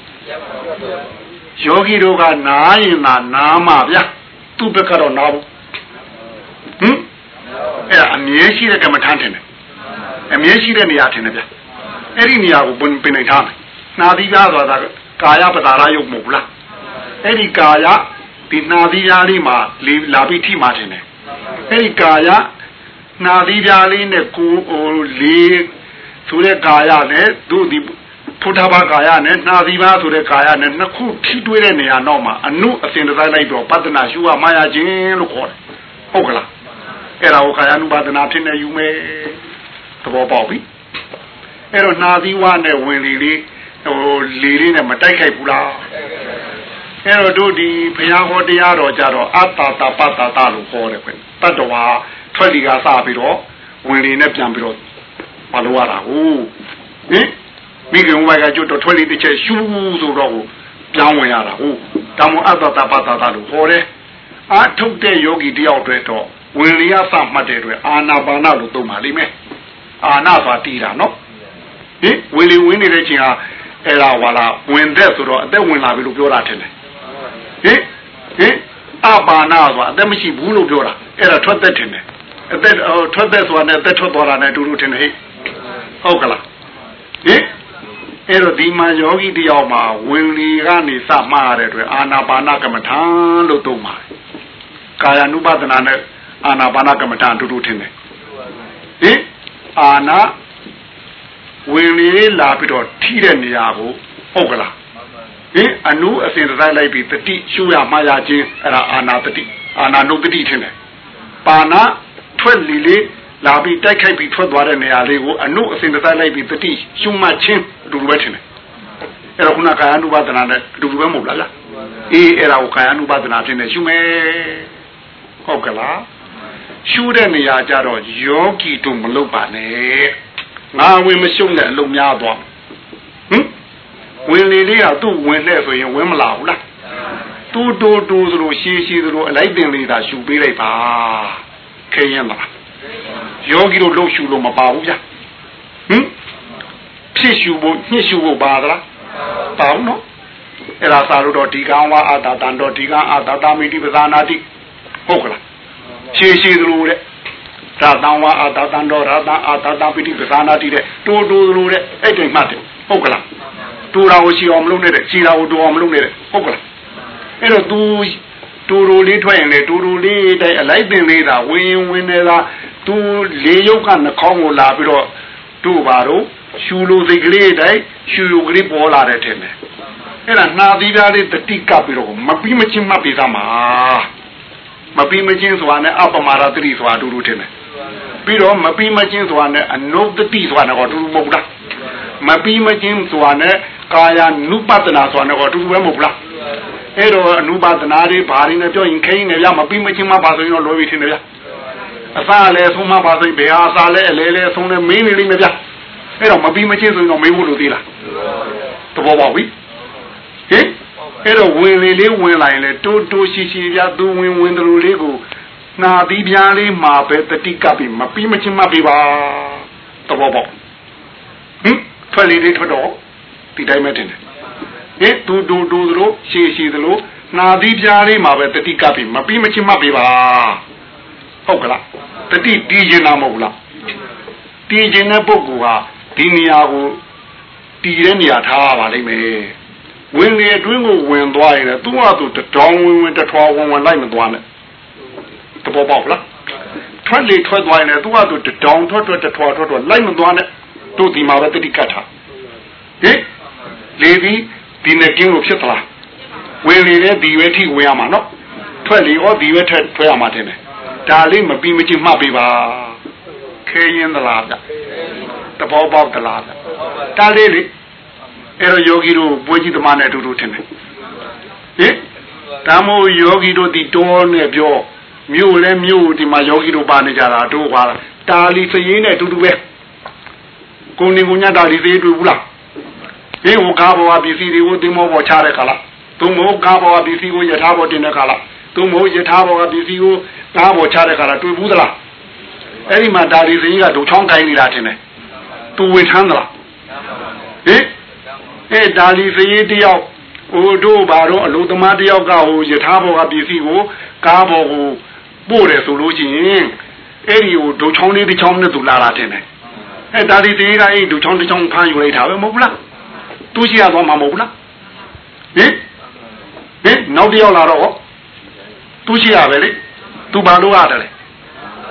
ယောဂီတို့ကနားရင်သာနားမှာဗျာသူ့ဘက်ကတော့နားဘူးဟင်အဲ့ဒါအမြဲရှိတဲ့ကမ္မထမ်းထင်တယ်အမြဲရှိတဲ့နေရာထင်တယ်ဗျာအဲ့ဒီနေရာကိုပင်နိုင်ထားမယ်နာသီကားဆိုတာကာယပတာရယုတ်မဟုတ်လားအဲ့ဒီကာယဒီနာသီရားလေးမှာလာပြီးထိမှထင်တယ်အဲ့ဒီကာယနာသီးပြားလေးနဲ့ကိုဟိုလေးဆိုတဲ့ကာယနဲ့သူဒီဖုထဘာကာယနဲ့နာသီးပါဆိုတဲ့ကာယနဲ့နှစ်ခုထိတွေ့တဲ့နေရာတော့မှအနုအစဉ်တစိုက်လိုက်တော့ပတ္တနာရှုရမှရခြင်းလို့ခေါ်တယ်ဟုတ်ကလားအဲ့ဒါကိုကာယ ानु ပါဒနာဖြစ်နေယူမယ်သဘောပေါက်ပြီအဲ့တော့နာသီးဝနဲ့ဝင်လေလေးဟိုလေလေးနဲ့မတိုက်ခိုက်ဘူးလားအဲ့တော့တို့ဒီဘုရားဟောတရားတော်ကြတော့အတ္တတပတ္တတလို့ခေါ်တယ်ခွတတ္တဝါထွက်လီကစပြီးတော့ဝင်လေနဲ့ပြန်ပြီးတော့မလိုရတာဟုတ်ဟင်မိခင်ဘက်ကကျွတ်တော့ထွက်လီတစ်ချက်ရှူးဆိုတော့ပြောင်းဝင်ရတာဟုတ်တောင်မအတ္တတပတ္တတလို့ခေါ်တယ်အာထုတ်တဲ့ယောဂီတယောက်တွေတော့ဝင်လေရစမှတ်တဲ့အတွက်အာနာပါနလို့သုံးပါလိမ့်မယ်အာနာဆိုတာတီးတာနော်ဟင်ဝင်လေဝင်နေတဲ့ချိန်ဟာအဲ့ဒါဝါလာဝင်တဲ့ဆိုတော့အသက်ဝင်လာပြီလို့ပြောတာထင်တယ်ဟင်ဟင်အပါနာဆိုတာအသက်မရှိဘူးလို့ပြောတာအဲ့ဒါထွက်သက်ထင်တယ်အသက်ထွက်သက်ဆိုတာနဲ့အသက်ထွက်သွားတာနဲ့အတူတူထင်တယ်ဟဲ့ဟုတ်ကလားဟင်အဲ့တော့ဒီမှာယောဂီတယောက်မှာဝင်လေကနေစမှားရတဲ့အတွက်အာနာပါနကမ္မထာလို့သုံးပါတယ်ကာယ ानु ပါဒနာနဲ့အာနာပါနကမ္မထာအတူတူထင်တယ်ဟင်အာနာဝင်လေလာပြီးတော့ထိတဲ့နေရာကိုဟုတ်ကလားဟင်အနုအစဉ်တိုင်းလိုက်ပြီးတတိရှုရမှားရခြင်းအဲ့ဒါအာနာတတိအာနာနုတတိထင်တယ်ပါဏထွက်လီလေးလာပြီးတိုက်ခိုက်ပြီးထွက်သွားတဲ့နေရာလေးကိုအနုအစဉ်တိုင်းလိုက်ပြီးတတိရှုမှတ်ခြင်းအတူတူပဲထင်တယ်အဲ့တော့ခုနကာယ ानु ပါဒနာနဲ့အတူတူပဲမဟုတ်လားအေးအဲ့ဒါကိုကာယ ानु ပါဒနာထင်တယ်ရှုမယ်ဟုတ်ကလားရှုတဲ့နေရာကြတော့ယောဂီတို့မလုပ်ပါနဲ့ငါဝင်မရှုံတဲ့အလုံးများသွားဟင်ဝင်လေလေးကသူ့ဝင်တဲ့ဆိုရင်ဝင်မလာဘူးလားတူတူတူဆိုလို့ရှည်ရှည်ဆိုလို့အလိုက်တင်လေးသာရှုပေးလိုက်ပါခဲရင်ပါယောဂီတို့လှုပ်ရှုလို့မပါဘူးဗျဟင်ဖြစ်ရှုဖို့ညှစ်ရှုဖို့ပါသလားပါဘူးနော်အဲ့ဒါသာလို့တော့ဒီကံဝါအာတာတန်တော့ဒီကံအာတာတာမိတိပဇာနာတိဟုတ်ကလားရှည်ရှည်သလိုတဲ့ရာတံဝါအာတာတန်တော့ရာတံအာတာတာပိတိပဇာနာတိတဲ့တူတူသလိုတဲ့အဲ့တိုင်မှတ်တယ်ဟုတ်ကလားတူတာကိုရှည်အောင်မလုပ်နဲ့တဲ့ရှည်တာကိုတူအောင်မလုပ်နဲ့တဲ့ဟုတ်ကလားအဲ့တော့ तू တူတူလေးထွက်ရင်လေတူတူလေးတိုင်အလိုက်ပင်လေးသာဝင်ဝင်နေတာ तू လေရုပ်ကနှခေါင်းကိုလာပြီးတော့တို့ပါတော့ရှူလိုစိတ်ကလေးတိုင်ရှူယုတ်ကလေးပေါ်လာတဲ့ထင်တယ်အဲ့ဒါနှာသီးပြားလေးတတိကပြီးတော့မပြီးမချင်းမှတ်ပြီးသားမှာမပြီးမချင်းဆိုတာနဲ့အပမာရတိဆိုတာတူတူထင်တယ်ပြီးတော့မပြီးမချင်းဆိုတာနဲ့အနုတတိဆိုတာနဲ့တော့တူတူမဟုတ်လားမပြီးမချင်းဆိုတာနဲ့ကာယ ानु ပါဒနာဆိုတာနဲ့တော့တူတူပဲမဟုတ်လားအဲ့တော့အနုပါဒနာတွေဘာတွေနဲ့ပြောရင်ခိန်းနေဗျမပြီးမချင်းမှပါဆိုရင်တော့လောပြီထင်တယ်ဗျအစားလည်းဆုံးမပါဆိုရင်ဘယ်ဟာအစားလဲအလဲလဲဆုံးလဲမင်းနေလိမ့်မယ်ဗျအဲ့တော့မပြီးမချင်းဆိုရင်တော့မေးဖို့လိုသေးလားသဘောပေါက်ပြီဟင်အဲ့တော့ဝင်လေလေးဝင်လာရင်လေတိုးတိုးရှိရှိပြသူဝင်ဝင်တို့လေးကိုနှာသီးပြားလေးမှာပဲတတိကပ်ပြီးမပြီးမချင်းမှပြပါသဘောပေါက်ဟင်ထွက်လေလေးထွက်တော့ဒီတိုင်းပဲတင်တယ်ဟင်တူတူတူတို့ရှည်ရှည်တို့နှာသီးပြားလေးမှာပဲတတိကပ်ပြီးမပြီးမချင်းမှပြပါဟုတ်ကလားတတိတီးခြင်းလားမဟုတ်လားတီးခြင်းတဲ့ပုဂ္ဂိုလ်ဟာဒီနေရာကိုတီးတဲ့နေရာထားပါလိမ့်မယ်ဝင်လေအတွင်းကိုဝင်သွားရင်သူ့ဟာသူတတောင်းဝင်ဝင်တထွားဝင်ဝင်လိုက်မသွားနဲ့သဘောပေါက်လားထွက်လေထွက်သွားရင်သူ့ဟာသူတတောင်းထွက်ထွက်တထွားထွက်ထွက်လိုက်မသွားနဲ့တို့ဒီမှာပဲတတိကတ်ထားဟင်လေပြီးဒီနဲ့ကင်းလို့ဖြစ်သလားဝင်လေတဲ့ဒီဝဲထိဝင်ရမှာနော်ထွက်လေဩဒီဝဲထက်ထွက်ရမှာတင်တယ်ဒါလေးမပြီးမချင်းမှတ်ပေးပါခဲရင်သလားဗျသဘောပေါက်သလားဗျဒါလေးလေအဲ့တော့ယောဂီတို့ပွေးကြီးသမားနဲ့အတူတူထင်တယ်ဟင်ဒါမို့ယောဂီတို့ဒီတော်နဲ့ပြောမြို့လဲမြို့ဒီမှာယောဂီတို့ပါနေကြတာတို့ပါတာလီစရင်နဲ့အတူတူပဲကိုနေကိုညတာလီစရင်တွေ့ဘူးလားဟင်ဟိုကားဘောပစ္စည်းတွေကိုတင်မောပေါ်ချတဲ့ခါလားသူမို့ကားဘောပစ္စည်းကိုယထာဘောတင်တဲ့ခါလားသူမို့ယထာဘောပစ္စည်းကိုကားဘောချတဲ့ခါလားတွေ့ဘူးသလားအဲ့ဒီမှာတာလီစရင်ကဒုချောင်းကိုင်းနေတာထင်တယ်သူဝင်ထမ်းသလားဟင်အဲဒါလီစရေးတယောက်ဟိုတို့ဘာတော့အလိုသမားတယောက်ကဟိုယထာဘောကပစ္စည်းကိုကားဘောကိုပို့တယ်ဆိုလို့ရှိရင်အဲ့ဒီကိုဒုချောင်းလေးတစ်ချောင်းနဲ့သူလာလာတင်တယ်အဲဒါလီစရေးကအဲ့ဒုချောင်းတစ်ချောင်းဖမ်းယူလိုက်တာပဲမဟုတ်ဘူးလားသူရှိရသွားမှာမဟုတ်ဘူးလားဟင်ဟင်နောက်တယောက်လာတော့သူရှိရပဲလေသူဘာလို့ရတယ်လဲဟ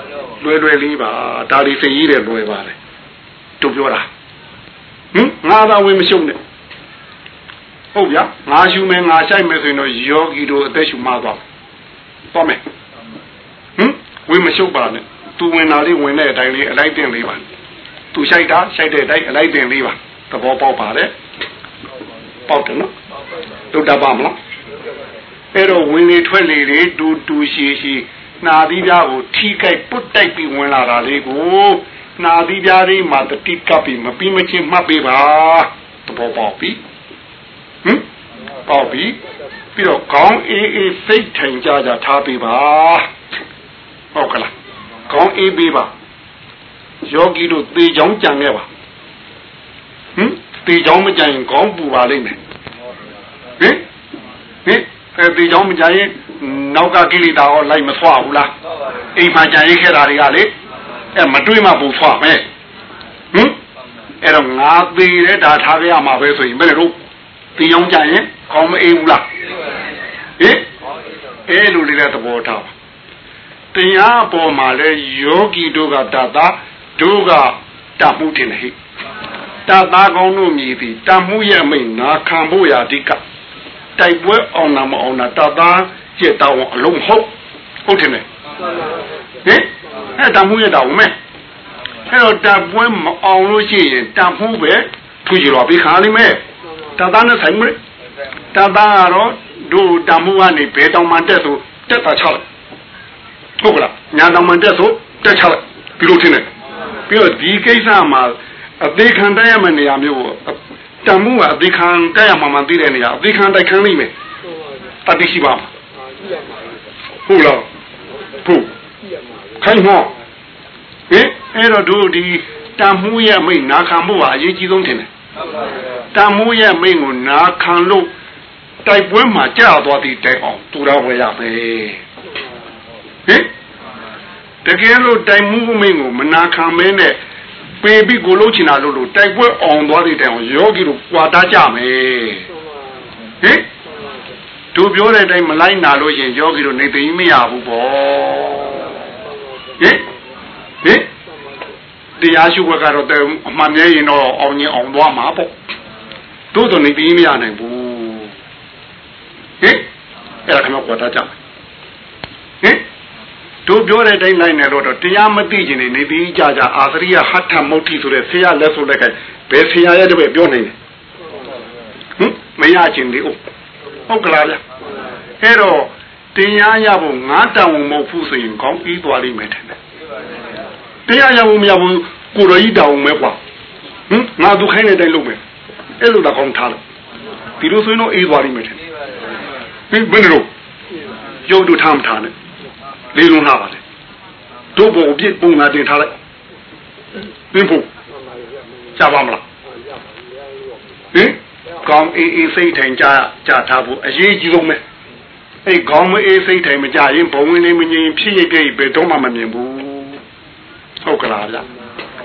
လွယ်လွယ်လေးပါဒါတွေသိရတဲ့လွယ်ပါလေတို့ပြောတာဟင်ငါသာဝင်မရှုံနဲ့ဟုတ်ဗျာငါရှုမယ်ငါဆိုင်မယ်ဆိုရင်တော့ယောဂီတို့အသက်ရှုမှသွားသွားမယ်ဟင်ဝင်မရှုံပါနဲ့သူဝင်တာလေးဝင်တဲ့အတိုင်းလေးအလိုက်တင်လေးပါသူဆိုင်တာဆိုင်တဲ့အတိုင်းအလိုက်တင်လေးပါသဘောပေါက်ပါလေပေါက်တယ်နော်တို့တတ်ပါမလားအဲ့တော့ဝင်လေထွက်လေတွေတူတူရှိရှိနာသီးပြားကိုထိခိုက်ပုတ်တိုက်ပြီးဝင်လာတာလေးကိုနာသီးပြားလေးမှာတတိကပ်ပြီးမပြီးမချင်းမှတ်ပေးပါသဘောပေါက်ပြီဟင်ပေါက်ပြီပြီးတော့ခေါင်းအေးအေးစိတ်ထိုင်ကြကြထားပေးပါဟုတ်ကလားခေါင်းအေးပေးပါယောဂီတို့သေချောင်းကြံခဲ့ပါဟင်သေချောင်းမကြံရင်ခေါင်းပူပါလိမ့်မယ်ဟင်ဟင်အဲသေချောင်းမကြံရင်နောက်ကကိလေသာဟောလိုက်မဆွဘူးလားအိမ်မှာကြံရိခဲ့တာတွေကလေအဲမတွေးမှပူဆွမယ်ဟင်အဲ့တော့ငါသေးတယ်ဒါထားခဲ့ရမှာပဲဆိုရင်ဘယ်လိုသေချောင်းကြံရင်ခေါင်းမအေးဘူးလားဟင်အဲလိုလေးတဲ့သဘောထားတရားပေါ်မှာလဲယောဂီတို့ကတတ်တာတို့ကတတ်မှုတင်တယ်ဟိတတ်သားကောင်းတို့မြည်သည်တတ်မှုရဲ့အမိန်နာခံဖို့ရာအဓိကတိုက်ပွဲအောင်နာမအောင်နာတတ်သားကျက်တော်အလုံးဟုတ်ဟုတ်တယ်ဟင်အဲတတ်မှုရဲ့တော်မဲအဲတော့တတ်ပွဲမအောင်လို့ရှိရင်တတ်မှုပဲထူကြတော့ပြီးခါလိမ့်မယ်တတ်သားနဲ့ဆိုင်မလဲတတ်သားကတော့တို့တတ်မှုကနေဘယ်တောင်မှတက်ဆိုတက်တာချလိုက်ဟုတ်ကလားညာတော်မှတက်ဆိုတက်ချလိုက်ဒီလိုထင်တယ်ပြီးတော့ဒီကိစ္စမှာအသေးခံတိုက်ရမယ့်နေရာမျိုးတန်မှုကအသေးခံတိုက်ရမှာမှသိတဲ့နေရာအသေးခံတိုက်ခံနိုင်မယ်တတိရှိပါဟုတ်လားဟုတ်ခိုင်းမောဟင်အဲ့တော့တို့ဒီတန်မှုရဲ့မိတ်နာခံဖို့ကအရေးကြီးဆုံးထင်တယ်တန်မှုရဲ့မိတ်ကိုနာခံလို့တိုက်ပွဲမှာကြာသွားသည့်တိုင်အောင်သူတော်ဝယ်ရပဲဟင်တကယ်လို့တိုင်မှုမိတ်ကိုမနာခံမင်းနဲ့ပေပြီးကိုလုံးချင်တာလို့လို့တိုက်ပွဲအောင်သွားတဲ့တိုင်အောင်ယောဂီတို့ကြွာတာကြမယ်ဟင်သူပြောတဲ့အတိုင်းမလိုက်နာလို့ရင်ယောဂီတို့နေသိမရဘူးပေါ့ဟင်ဟင်တရားရှုွက်ကတော့အမှန်တည်းရင်တော့အောင်ရင်အောင်သွားမှာပေါ့တို့တော့နေသိမရနိုင်ဘူးဟင်အဲ့ဒါခဏကြွာတာကြမယ်ဟင်တို့ပြောတဲ့အတိုင်းလိုက်နေတော့တရားမသိခြင်းနေနေပြီးကြကြအာသရိယဟဋ္ဌမုဋ္ဌိဆိုတဲ့ဆရာလက်ဆိုလက်ကဘယ်ဆရာရဲ့တပည့်ပြောနိုင်လဲဟင်မရခြင်းလေဟုတ်ကလားဗျအဲ့တော့တရားရဖို့ငါတောင်းမဟုတ်ဘူးဆိုရင်ကောင်းပြီးသွားလိမ့်မယ်ထင်တယ်တရားရဖို့မရဘူးကိုယ်တော်ကြီးတောင်းမယ်ကွာဟင်ငါဒုက္ခိုင်းတဲ့အတိုင်းလုပ်မယ်အဲ့လိုတော့ကောင်းထားလို့ဒီလိုဆိုရင်တော့အေးသွားလိမ့်မယ်ထင်တယ်ဟင်ဘယ်လိုရုပ်တို့ထားမထားနဲ့လေးလုံးလာပါလေတို့ဘုံအပြစ်ပုံနာတင်ထားလိုက်ပြင်းဖို့ကြပါမလားဟင်ကောင်းအေးအေးစိတ်ထိုင်ကြကြထားဖို့အရေးကြီးဆုံးပဲအဲ့ကောင်းမအေးစိတ်ထိုင်မကြရင်ဘုံဝင်နေမငြိမ်ဖြစ်ရပြည့်ဘယ်တော့မှမမြင်ဘူးဟုတ်ကလားဗျဟင်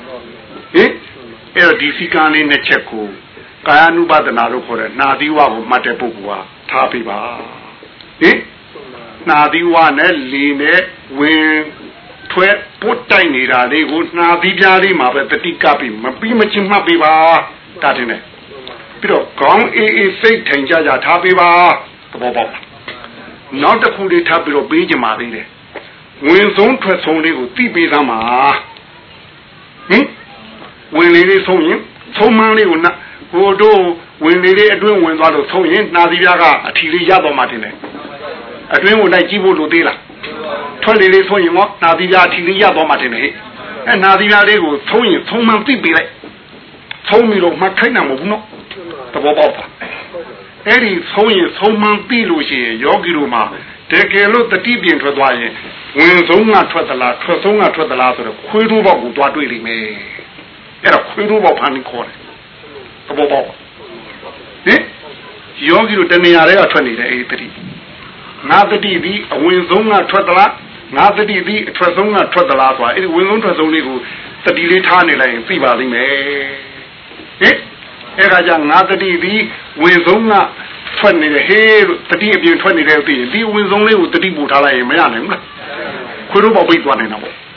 အဲ့တော့ဒီစီကံလေးနှစ်ချက်ကိုကာယ ानु ပါဒနာလို့ခေါ်တဲ့နာသီဝကိုမှတ်တဲ့ပုဂ္ဂိုလ်ဟာထားပြပါဟင်နာသီဝနဲ့လေနဲ့ဝင်ထွဲပုတ်တိုက်နေတာလေးကိုနာသီပြားလေးမှာပဲတတိကပ်ပြီးမပြီးမချင်းမှတ်ပေးပါတာတင်တယ်ပြီးတော့ခေါင်းအေးအေးစိတ်ထိုင်ကြကြထားပေးပါသဘောပေါက်နောက်တစ်ခုလေးထားပြီးတော့ပေးကြမှာသေးတယ်ဝင်ဆုံးထွက်ဆုံးလေးကိုသိပေးသမှာဟင်ဝင်လေးလေးဆုံးရင်ဆုံးမန်းလေးကိုဟိုတို့ဝင်လေးလေးအတွင်းဝင်သွားလို့ဆုံးရင်နာသီပြားကအထီလေးရတော့မှတင်တယ်အတွင်းကိုလိုက်ကြည့်ဖို့လိုသေးလားထွက်လေလေးဆုံးရင်တော့နာသီပြားအထီလေးရတော့မှတင်တယ်အဲနာသီပြားလေးကိုဆုံးရင်ဆုံးမန်းသိပေးလိုက်ဆုံးပြီးတော့မှခိုင်းတာမဟုတ်ဘူးနော်သဘောပေါက်ပါအဲ့ဒီဆုံးရင်ဆုံးမန်းသိလို့ရှိရင်ယောဂီတို့မှာတကယ်လို့တတိပြင်ထွက်သွားရင်ဝင်ဆုံးကထွက်သလားထွက်ဆုံးကထွက်သလားဆိုတော့ခွေးတို့ဘောက်ကိုတွားတွေ့လိမ့်မယ်အဲ့တော့ခွေးတို့ဘောက်ဖန်ပြီးခေါ်တယ်သဘောပေါက်ဟင်ယောဂီတို့တဏှာတွေကထွက်နေတယ်အဲ့ဒီတတိငါတတိဒီအဝင်ဆုံးကထွက်သလားငါတတိဒီအထွက်ဆုံးကထွက်သလားဆိုတာအဲ့ဒီဝင်ဆုံးထွက်ဆုံးလေးကိုတတိလေးထားနေလိုက်ရင်သိပါလိမ့်မယ်ဟင်အဲ့ဒါကြောင့်ငါတတိဒီဝင်ဆုံးကထွက်နေတယ်ဟေးတတိအပြင်ထွက်နေတယ်သိရင်ဒီဝင်ဆုံးလေးကိုတတိပို့ထားလိုက်ရင်မရနိုင်ဘူးလားခွေးတို့ပေါက်ပိတ်သွားနေတာပေါ့သ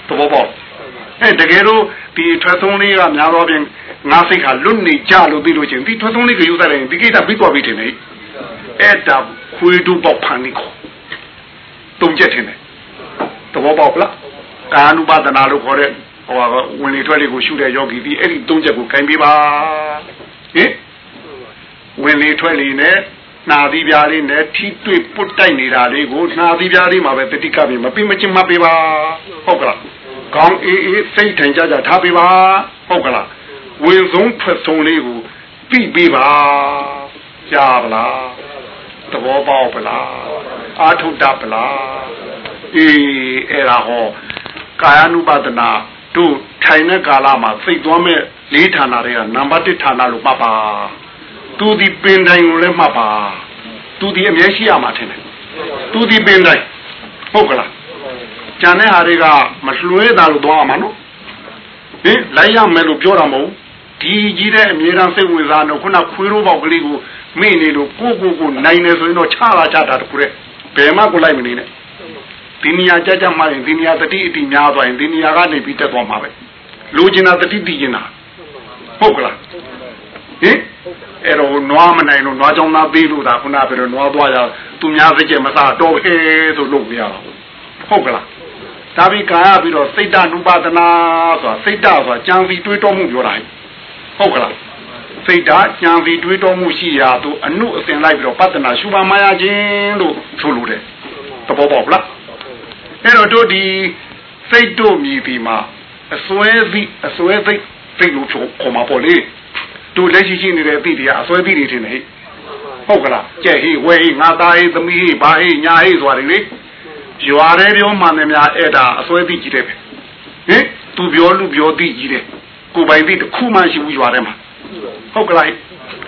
ဘောပေါက်အဲတကယ်လို့ဒီထွက်သုံးလေးကများတော့ပြင်ငါစိတ်ကလွတ်နေကြလို့ပြီးလို့ချင်းဒီထွက်သုံးလေးကယူစားတယ်ဒီကိစ္စပြီးသွားပြီထင်တယ်အဲ့ဒါခွေးတူပေါက်ဖန်နေခေါ်တုံးချက်ထင်တယ်သဘောပေါက်လားကာနုပါဒနာလို့ခေါ်တဲ့ဟိုဝင်လေထွက်လေကိုရှုတဲ့ယောဂီဒီအဲ့ဒီတုံးချက်ကိုခိုင်းပေးပါဟင်ဝင်လေထွက်လေနဲ့နာသီးပြားလေးနဲ့ထိတွေ့ပုတ်တိုက်နေတာလေးကိုနာသီးပြားလေးမှာပဲတတိကပြီးမပြီးမချင်းမပေးပါဟုတ်ကလားကောင်းအေးအေးစိတ်ထိုင်ကြကြထားပေးပါဟုတ်ကလားဝင်ဆုံးထွက်ဆုံးလေးကိုပြီးပေးပါကြားပါလားသဘောပေါက်ပါလားအာထုတ္တပလားအေးအဲ့ဒါဟောကာယ ानु ပါဒနာတို့ထိုင်တဲ့ကာလမှာစိတ်သွားမဲ့လေးဌာနတွေကနံပါတ်တစ်ဌာနလို့မှတ်ပါသူဒီပင်တိုင်းကိုလည်းမှတ်ပါသူဒီအမြဲရှိရမှာထင်တယ်သူဒီပင်တိုင်းဟုတ်ကလားကျန်တဲ့ဟာတွေကမလွှဲတာလို့သွားရမှာနော်ဟင်လိုက်ရမယ်လို့ပြောတာမဟုတ်ဒီကြီးတဲ့အမြဲတမ်းစိတ်ဝင်စားတော့ခုနခွေးရိုးပေါက်ကလေးကိုမိနေလို့ကိုကိုကိုနိုင်နေဆိုရင်တော့ချလာချတာတခုတဲ့ဘယ်မှကိုလိုက်မနေနဲ့ဒီနေရာကြကြမှရင်ဒီနေရာတတိအတိများသွားရင်ဒီနေရာကနေပြီးတက်သွားမှာပဲလိုချင်တာတတိတည်ချင်တာဟုတ်ကလားဟင်အဲ့တော့နွားမနိုင်လို့နွားကြောင့်သားပေးလို့ဒါခုနကပြောနွားသွားရသူများစိတ်ကြမစားတော့ဟဲဆိုလို့မရတော့ဟုတ်ကလားဒါပြီးကာရပြီးတော့စိတ်တ ानु ပါဒနာဆိုတာစိတ်တဆိုတာကြံစီတွေးတောမှုပြောတာဟုတ်ကလားစိတ်ဓာတ်ကြံစီတွေးတောမှုရှိရာသူအနုအစဉ်လိုက်ပြီးတော့ပတ္တနာရှုပါမရခြင်းလို့ဆိုလိုတယ်သဘောပေါက်လားအဲ့တော့တို့ဒီစိတ်တို့မြည်ပြီးမှအစွဲသည့်အစွဲသိစိတ်လို့ခေါ်မှာပေါ့လေတို့လက်ရှိရှိနေတဲ့အသည့်တွေကအစွဲသည့်တွေထင်တယ်ဟုတ်ကလားကြဲ့ဟိဝဲဟိငါသားဟိသမီးဟိဘာဟိညာဟိဆိုတာတွေလေရွာရဲပြောမှန်တယ်များအဲ့ဒါအစွဲသည့်ကြီးတယ်ပဲဟင်သူပြောလူပြောသည့်ကြီးတယ်ကိုပိုင်သည့်တစ်ခုမှရှိဘူးရွာထဲမှာဟုတ်ကလားဟင်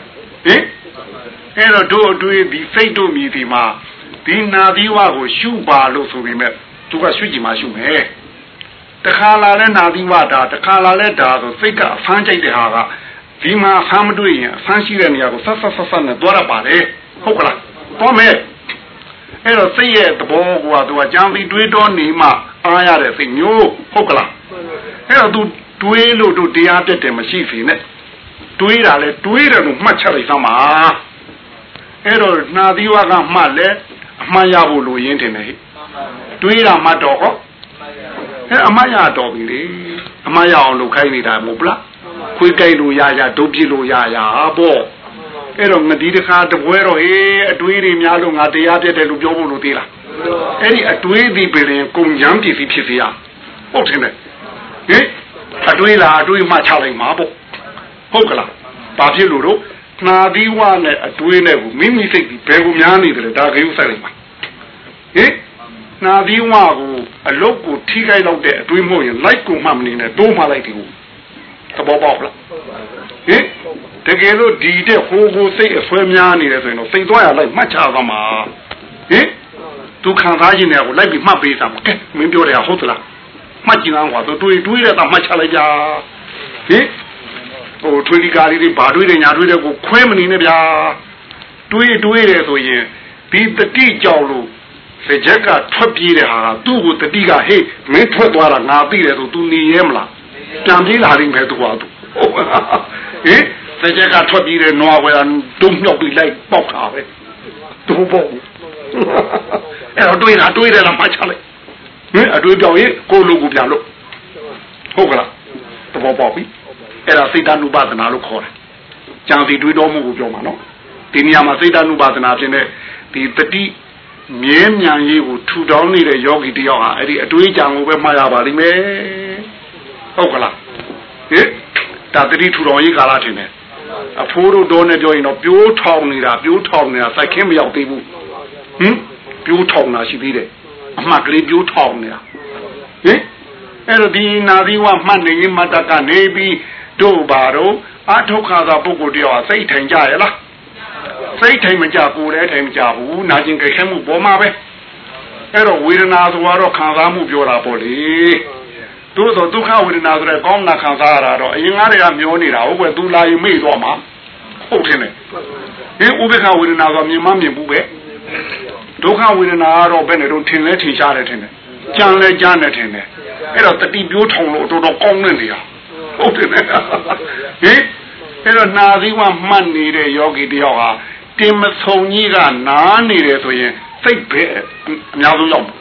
အဲ့တော့တို့အတွေ့ဒီစိတ်တို့မြည်ဒီမှာဒီနာသီဝကိုရှုပါလို့ဆိုပြီးမဲ့သူကရှုကြည့်မှရှုမယ်တခါလာတဲ့နာသီဝဒါတခါလာတဲ့ဒါဆိုစိတ်ကအဖမ်းကြိုက်တဲ့ဟာကဒီမှာအဖမ်းမတွေ့ရင်အဖမ်းရှိတဲ့နေရာကိုဆက်ဆက်ဆက်ဆက်နဲ့တွားရပါတယ်ဟုတ်ကလားတော့မယ်အဲ့တော့စိတ်ရဲ့သဘောကသူကကြံပြီးတွေးတောနေမှအားရတဲ့စိတ်မျိုးဟုတ်ကလားအဲ့တော့သူတွေးလို့တို့တရားတက်တယ်မရှိစေနဲ့တွေးတာလဲတွေးတယ်လို့မှတ်ချက်လိုက်သမှာအဲ့တော့နာသီဝကမှတ်လဲအမှန်ရဖို့လိုရင်းတင်တယ်ဟိတွေးတာမှတ်တော့ဟောအဲအမှန်ရတော့ပြီလေအမှန်ရအောင်လုပ်ခိုင်းနေတာမဟုတ်လားခွေးကြိုက်လို့ရရဒုပြစ်လို့ရရပေါ့အဲ့တော့ငတိတခါတပွဲတော့ဟေးအတွေးတွေများလို့ငါတရားပြတ်တယ်လို့ပြောဖို့လို့သေးလားအဲ့ဒီအတွေးဒီပြင်ကုံချမ်းပြည်စီဖြစ်စီရဟုတ်တယ်ဟင်အတွေးလားအတွေးမှချလိုက်မှာပေါ့ဟုတ်ကလားဘာဖြစ်လို့တော့နာသီဝနဲ့အတွေးနဲ့ကိုမိမိစိတ်ဘယ်ကိုများနေတယ်ဒါကြိုးဆိုင်လိုက်မှာဟင်နာသီဝကိုအလုတ်ကိုထိခိုက်တော့တဲ့အတွေးမဟုတ်ရင်လိုက်ကိုမှမနေနဲ့တိုးမှလိုက်တယ်ကိုသဘောပေါက်လားဟင်တကယ်လို့ဒီတဲ့ဟိုဟိုစိတ်အဆွဲများနေတယ်ဆိုရင်တော့စိတ်သွားရလိုက်မှတ်ချသွားမှာဟင်သူခံစားခြင်းတွေကိုလိုက်ပြီးမှတ်ပေးတာကဲမင်းပြောတယ်ဟုတ်သလားမှတ်ကြည့်လားကွာသူတွေးတွေးတဲ့တာမှတ်ချလိုက်ကြဟင်ဟိုထွေးဒီကားလေးတွေဘာတွေးတယ်ညာတွေးတယ်ကိုခွဲမနေနဲ့ဗျာတွေးတွေးတယ်ဆိုရင်ဒီတတိကြောက်လို့စကြက်ကထွက်ပြေးတဲ့ဟာကသူ့ကိုတတိကဟေးမင်းထွက်သွားတာငါသိတယ်ဆို तू နေရဲမလားပြန်ပြေးလာလိမ့်မယ်သူကသူဟင်စကြက်ကထွက်ပြေးတဲ့နွားဝဲတုံးမြောက်ပြီးလိုက်ပေါက်တာပဲသူပေါ့အဲ့တော့တွေးတာတွေးတယ်လားမှတ်ချလိုက်ဟင်အတွေးပြောင်းရင်ကိုလိုကိုပြန်လို့ဟုတ်ကလားသဘောပေါက်ပြီအဲ့ဒါစိတ်တ ानु ပါဒနာလို့ခေါ်တယ်ကြံစီတွေးတော်မှုကိုပြောမှာနော်ဒီနေရာမှာစိတ်တ ानु ပါဒနာဖြစ်တဲ့ဒီတတိမြဲမြံရေးကိုထူထောင်နေတဲ့ယောဂီတယောက်ဟာအဲ့ဒီအတွေးကြံကိုပဲမှားရပါလိမ့်မယ်ဟုတ်ကလားဟင်ဒါတတိထူထောင်ရေးကာလထင်တယ်အဖိုးတို့တော်နဲ့ပြောရင်တော့ပြိုးထောင်နေတာပြိုးထောင်နေတာစိုက်ခင်းမရောက်သေးဘူးဟင်ပြိုးထောင်တာရှိသေးတယ်အမှတ်ကလေးပြိုးထောင်နေတာဟင်အဲ့တော့ဒီနာသီဝမှတ်နေရင်မတတ်ကနေပြီးတို့ပါတော့အထုခါသာပုဂ္ဂိုလ်တယောက်စိတ်ထိုင်ကြရလားစိတ်ထိုင်မကြကိုယ်လည်းထိုင်မကြဘူးနာကျင်ကြိုက်ခဲမှုပေါ်မှာပဲအဲ့တော့ဝေဒနာဆိုတော့ခံစားမှုပြောတာပေါ့လေတို့တော့ဒုက္ခဝေဒနာဆိုတဲ့ကောင်းနာခံစားရတာတော့အရင်ကားတွေကမျောနေတာဟုတ်ကွယ်သူလာရင်မေ့သွားမှာဟုတ်တယ်နဲ့ဟင်ဥပ္ပခဝေဒနာဆိုမြင်မှမြင်ဘူးပဲဒုက္ခဝေဒနာကတော့ဘယ်နဲ့တော့ထင်လဲထင်ရှားတယ်ထင်တယ်ကြံလဲကြမ်းတယ်ထင်တယ်အဲ့တော့တတိပြိုးထောင်လို့တော်တော်ကောင်းနေတယ်ဟုတ်တယ်နဲ့ဟင်အဲ့တော့နာသီဝမှတ်နေတဲ့ယောဂီတယောက်ဟာတင်မဆုံကြီးကနားနေတယ်ဆိုရင်စိတ်ပဲအများဆုံးရောက်ဟင်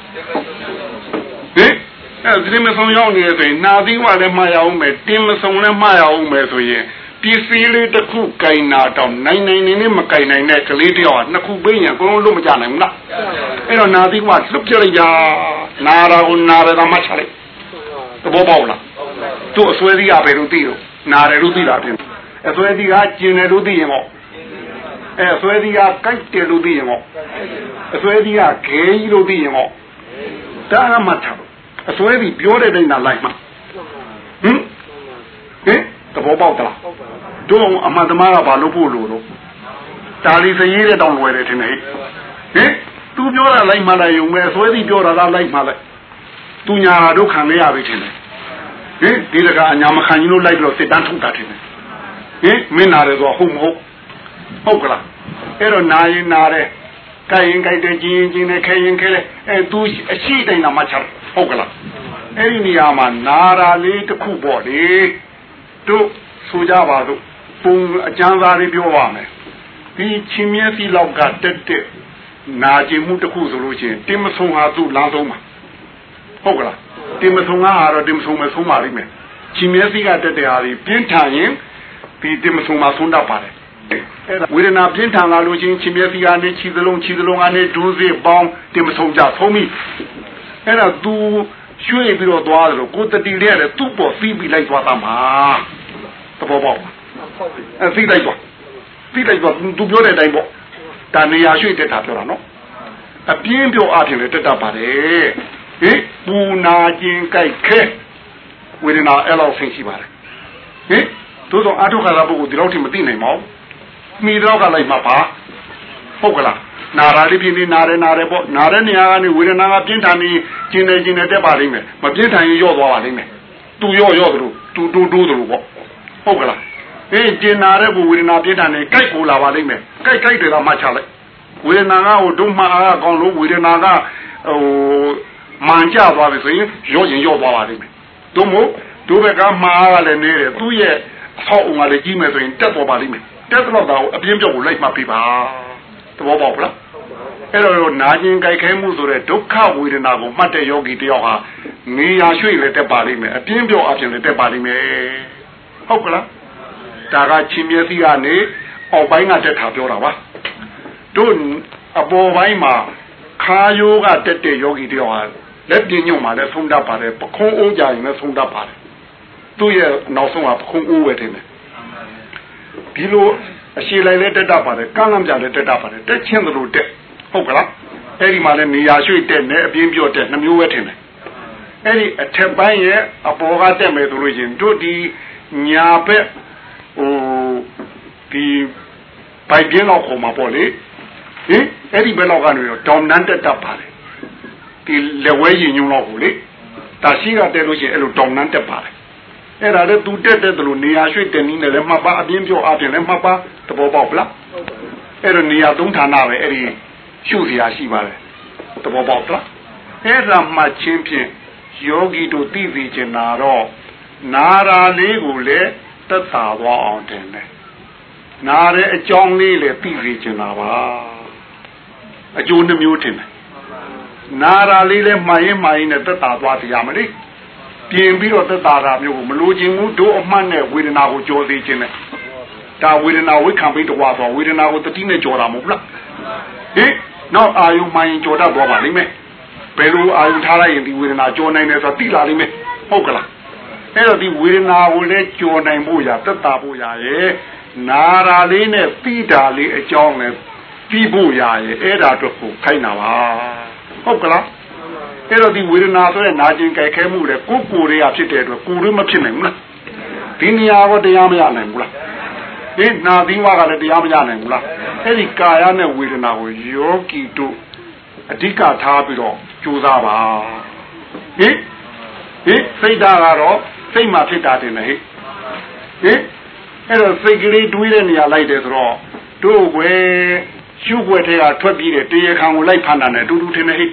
အဲ့ဒီမဆုံးရောက်နေတယ်ဆိုရင်နာသီဝလည်းမှားရအောင်မယ်တင်မဆုံလည်းမှားရအောင်မယ်ဆိုရင်ပစ္စည်းလေးတစ်ခုကင်နာတော့နိုင်နိုင်နေနဲ့မကင်နိုင်တဲ့ကလေးတယောက်ကနှစ်ခုပေးရင်အကုန်လုံးလွတ်မကြနိုင်ဘူးလားအဲ့တော့နာသီဝလွတ်ပြလိုက်ကြနာရာကိုနာရတာမှချလိုက်သဘောပေါက်လားသူ့အစွဲသီးကဘယ်လိုသိတော့နာတယ်လို့သိတာပြင်အစွဲသီးကကျင်တယ်လို့သိရင်ဟောအဲအစွဲသီးကကြိုက်တယ်လို့သိရင်ဟောအစွဲသီးကခဲကြီးလို့သိရင်ဟောဒါကမှတ်ထားအစွဲသီးပြောတဲ့တိုင်းသာလိုက်မှဟင်ဟင်သဘောပေါက်သလားတို့အမှန်တမားကဘာလို့ဖို့လို့တော့တာလီစရေးတဲ့တောင်လွယ်တယ်ထင်တယ်ဟင်သူပြောတာလိုက်မှလိုက်ရုံပဲအစွဲသီးပြောတာကလိုက်မှလိုက်သူညာတို့ခံရပြီထင်တယ်ဟင်ဒီတကအညာမခံကြီးလို့လိုက်ပြီးတော့စစ်တန်းထုတ်တာထင်တယ်ဟင်မင်းနာတယ်ဆိုဟုတ်မဟုတ်ဟုတ်ကလားအဲ့တော့နာရင်နာတယ်ကြိုက်ရင်ကြိုက်တယ်ကျင်းရင်ကျင်းတယ်ခဲရင်ခဲတယ်အဲသူအရှိတိုင်းနာမှချဟုတ်ကလားအဲ့ဒီနေရာမှာနာရာလေးတစ်ခုပေါ့လေတို့ဆိုကြပါစို့ပုံအကျမ်းစာလေးပြောပါမယ်ဒီချင်းမြဲစီလောက်ကတက်တက်နာကျင်မှုတစ်ခုဆိုလို့ချင်းတင်မဆုံးဟာသူ့လားဆုံးမှာဟုတ်ကလားတင်မဆုံးဟာတော့တင်မဆုံးမဆုံးပါလိမ့်မယ်ချင်းမြဲစီကတက်တဲ့ဟာဒီပြင်းထန်ရင်ဒီတင်မဆုံးမှာဆုံးတတ်ပါတယ်အဲ့ဒါဝေဒနာပြင်းထန်လာလို့ချင်းချင်းမြဲစီကနေခြေစလုံးခြေစလုံးကနေဒူးစစ်ပေါင်းတင်မဆုံးကြဆုံးပြီအဲ့ဒါ तू ရွှေ့ပြီးတော့သွားတယ်လို့ကိုတတိလေးရတယ်သူ့ပေါ်ပြီးပြီးလိုက်သွားတာမှာသဘောပေါက်အဲပြီးလိုက်သွားပြီးလိုက်သွား तू ပြောတဲ့အတိုင်းပေါ့ဒါနေရာရွှေ့တက်တာပြောတာနော်အပြင်းပြောအပြင်လည်းတက်တတ်ပါတယ်ဟင်ပူနာခြင်းကြိုက်ခဲဝေဒနာအဲ့လောက်ဆင်းရှိပါတယ်ဟင်သို့သောအထုခါရပုဂ္ဂိုလ်ဒီလောက်ထိမသိနိုင်ပါဘူးမိတော့ကလိုက်မှာပါဟုတ်ကလားနာရာလေးပြင်းနေနာတယ်နာတယ်ပေါ့နာတဲ့နေရာကနေဝေဒနာကပြင်းထန်နေကျင်နေကျင်နေတက်ပါလိမ့်မယ်မပြင်းထန်ရင်ရော့သွားပါလိမ့်မယ်သူရော့ရော့သလိုသူတိုးတိုးသလိုပေါ့ဟုတ်ကလားအေးကျင်နာတဲ့ကိုဝေဒနာပြင်းထန်နေကြိုက်ကိုလာပါလိမ့်မယ်ကြိုက်ကြိုက်တယ်လားမှချလိုက်ဝေဒနာကဟိုဒုမှအားကောင်းလို့ဝေဒနာကဟိုမှန်ကြသွားပြီဆိုရင်ရော့ရင်ရော့သွားပါလိမ့်မယ်တို့မို့တို့ဘက်ကမှားကလည်းနေတယ်သူ့ရဲ့အဆောက်အုံကလည်းကြီးမယ်ဆိုရင်တက်သွားပါလိမ့်မယ်တက်တော့တော့အပြင်းပြောက်ကိုလိုက်မှပြပါသဘောပေါက်လားအဲ့တော့နာကျင်ကြိုက်ခဲမှုဆိုတဲ့ဒုက္ခဝေဒနာကိုမှတ်တဲ့ယောဂီတယောက်ဟာနေရာရွှေ့လည်းတက်ပါလိမ့်မယ်အပြင်းပြောက်အပြင်လည်းတက်ပါလိမ့်မယ်ဟုတ်ကလားဒါကချင်းမျက်စိကနေအောက်ပိုင်းကတက်တာပြောတာပါတို့အပေါ်ပိုင်းမှာခါယိုးကတက်တဲ့ယောဂီတယောက်ဟာလက်ပြညွန့်မှာလည်းဆုံးတတ်ပါတယ်ပခုံးအိုးကြရင်လည်းဆုံးတတ်ပါတယ်သူ့ရဲ့နောက်ဆုံးကပခုံးအိုးပဲထင်တယ်ဒီလိုအရှိလိုက်လည်းတက်တတ်ပါတယ်ကမ်းလမ်းပြလည်းတက်တတ်ပါတယ်တက်ချင်းသလိုတက်ဟုတ်ကလားအဲ့ဒီမှာလည်းနေရာရွှေ့တက်နေအပြင်းပြော့တက်နှမျိုးပဲထင်တယ်အဲ့ဒီအထက်ပိုင်းရဲ့အပေါ်ကတက်မယ်ဆိုလို့ရှင်တို့ဒီညာဘက်ဟိုဒီဘိုက်ပြင်းတော့ခေါ်မှာပေါ့လေဟင်အဲ့ဒီဘက်တော့ကနေတော့ဒေါမနန်တက်တတ်ပါတယ်ဒီလက်ဝဲရင်ညုံတော့ကိုလေတာရှိကတက်လို့ရှင်အဲ့လိုဒေါမနန်တက်ပါတယ်အဲ့ဒါလည်းသူတက်တဲ့တလို့နေရာရွှေ့တက်နည်းနဲ့လည်းမှတ်ပါအပြင်းပြော့အပြင်လည်းမှတ်ပါသဘောပေါက်လားအဲ့တော့နေရာသုံးဌာနပဲအဲ့ဒီရှုစရာရှိပါတယ်သဘောပေါက်လားအဲ့ဒါမှချင်းဖြင့်ယောဂီတို့သိသိချင်တာတော့နာရာလေးကိုလည်းသက်သာသွားအောင်တင်တယ်နားတဲ့အကြောင်းလေးလည်းသိသိချင်တာပါအကျိုးနှမျိုးတင်တယ်နာရာလေးလည်းမှန်ရင်မှန်ရင်နဲ့သက်သာသွားတရားမလေးပြင်ပြီးတော့သက်သာတာမျိုးကိုမလိုချင်ဘူးတို့အမှတ်နဲ့ဝေဒနာကိုကြော်သေးခြင်းနဲ့ဒါဝေဒနာဝိခံပြီးတော့ဆိုဝေဒနာကိုတတိနဲ့ကြော်တာမဟုတ်လားဟင်နောက်အာယုမှန်ရင်ကြော်တတ်သွားပါလိမ့်မယ်ဘယ်လိုအာယုထားလိုက်ရင်ဒီဝေဒနာကြော်နိုင်တယ်ဆိုတာသိလာလိမ့်မယ်ဟုတ်ကလားအဲ့တော့ဒီဝေဒနာကိုလည်းကြော်နိုင်ဖို့ရသက်သာဖို့ရရဲ့နာရာလေးနဲ့ပြီးတာလေးအကြောင်းနဲ့ပြီးဖို့ရရဲ့အဲ့ဒါတော့ကိုခိုင်းတာပါဟုတ်ကလားအဲ့တော့ဒီဝေဒနာဆိုတဲ့နာကျင်ကြိုက်ခဲမှုလေကိုယ်ကိုယ်တွေကဖြစ်တဲ့အတွက်ကိုယ်တွေမဖြစ်နိုင်ဘူးလားဒီနေရာကတရားမရနိုင်ဘူးလားဒီနာသီဝကလည်းတရားမရနိုင်ဘူးလားအဲ့ဒီကာယနဲ့ဝေဒနာကိုယောဂီတို့အဓိကထားပြီးတော့ကြိုးစားပါဟင်ဟင်စိတ်ဓာတ်ကတော့စိတ်မှဖြစ်တာတင်တယ်ဟိဟင်အဲ့တော့စိတ်ကလေးတွေးတဲ့နေရာလိုက်တယ်ဆိုတော့တို့ကွယ်ရှုွက်ထဲကထွက်ပြီးတဲ့တရားခံကိုလိုက်ဖန်တာနဲ့အတူတူထင်တယ်ဟိ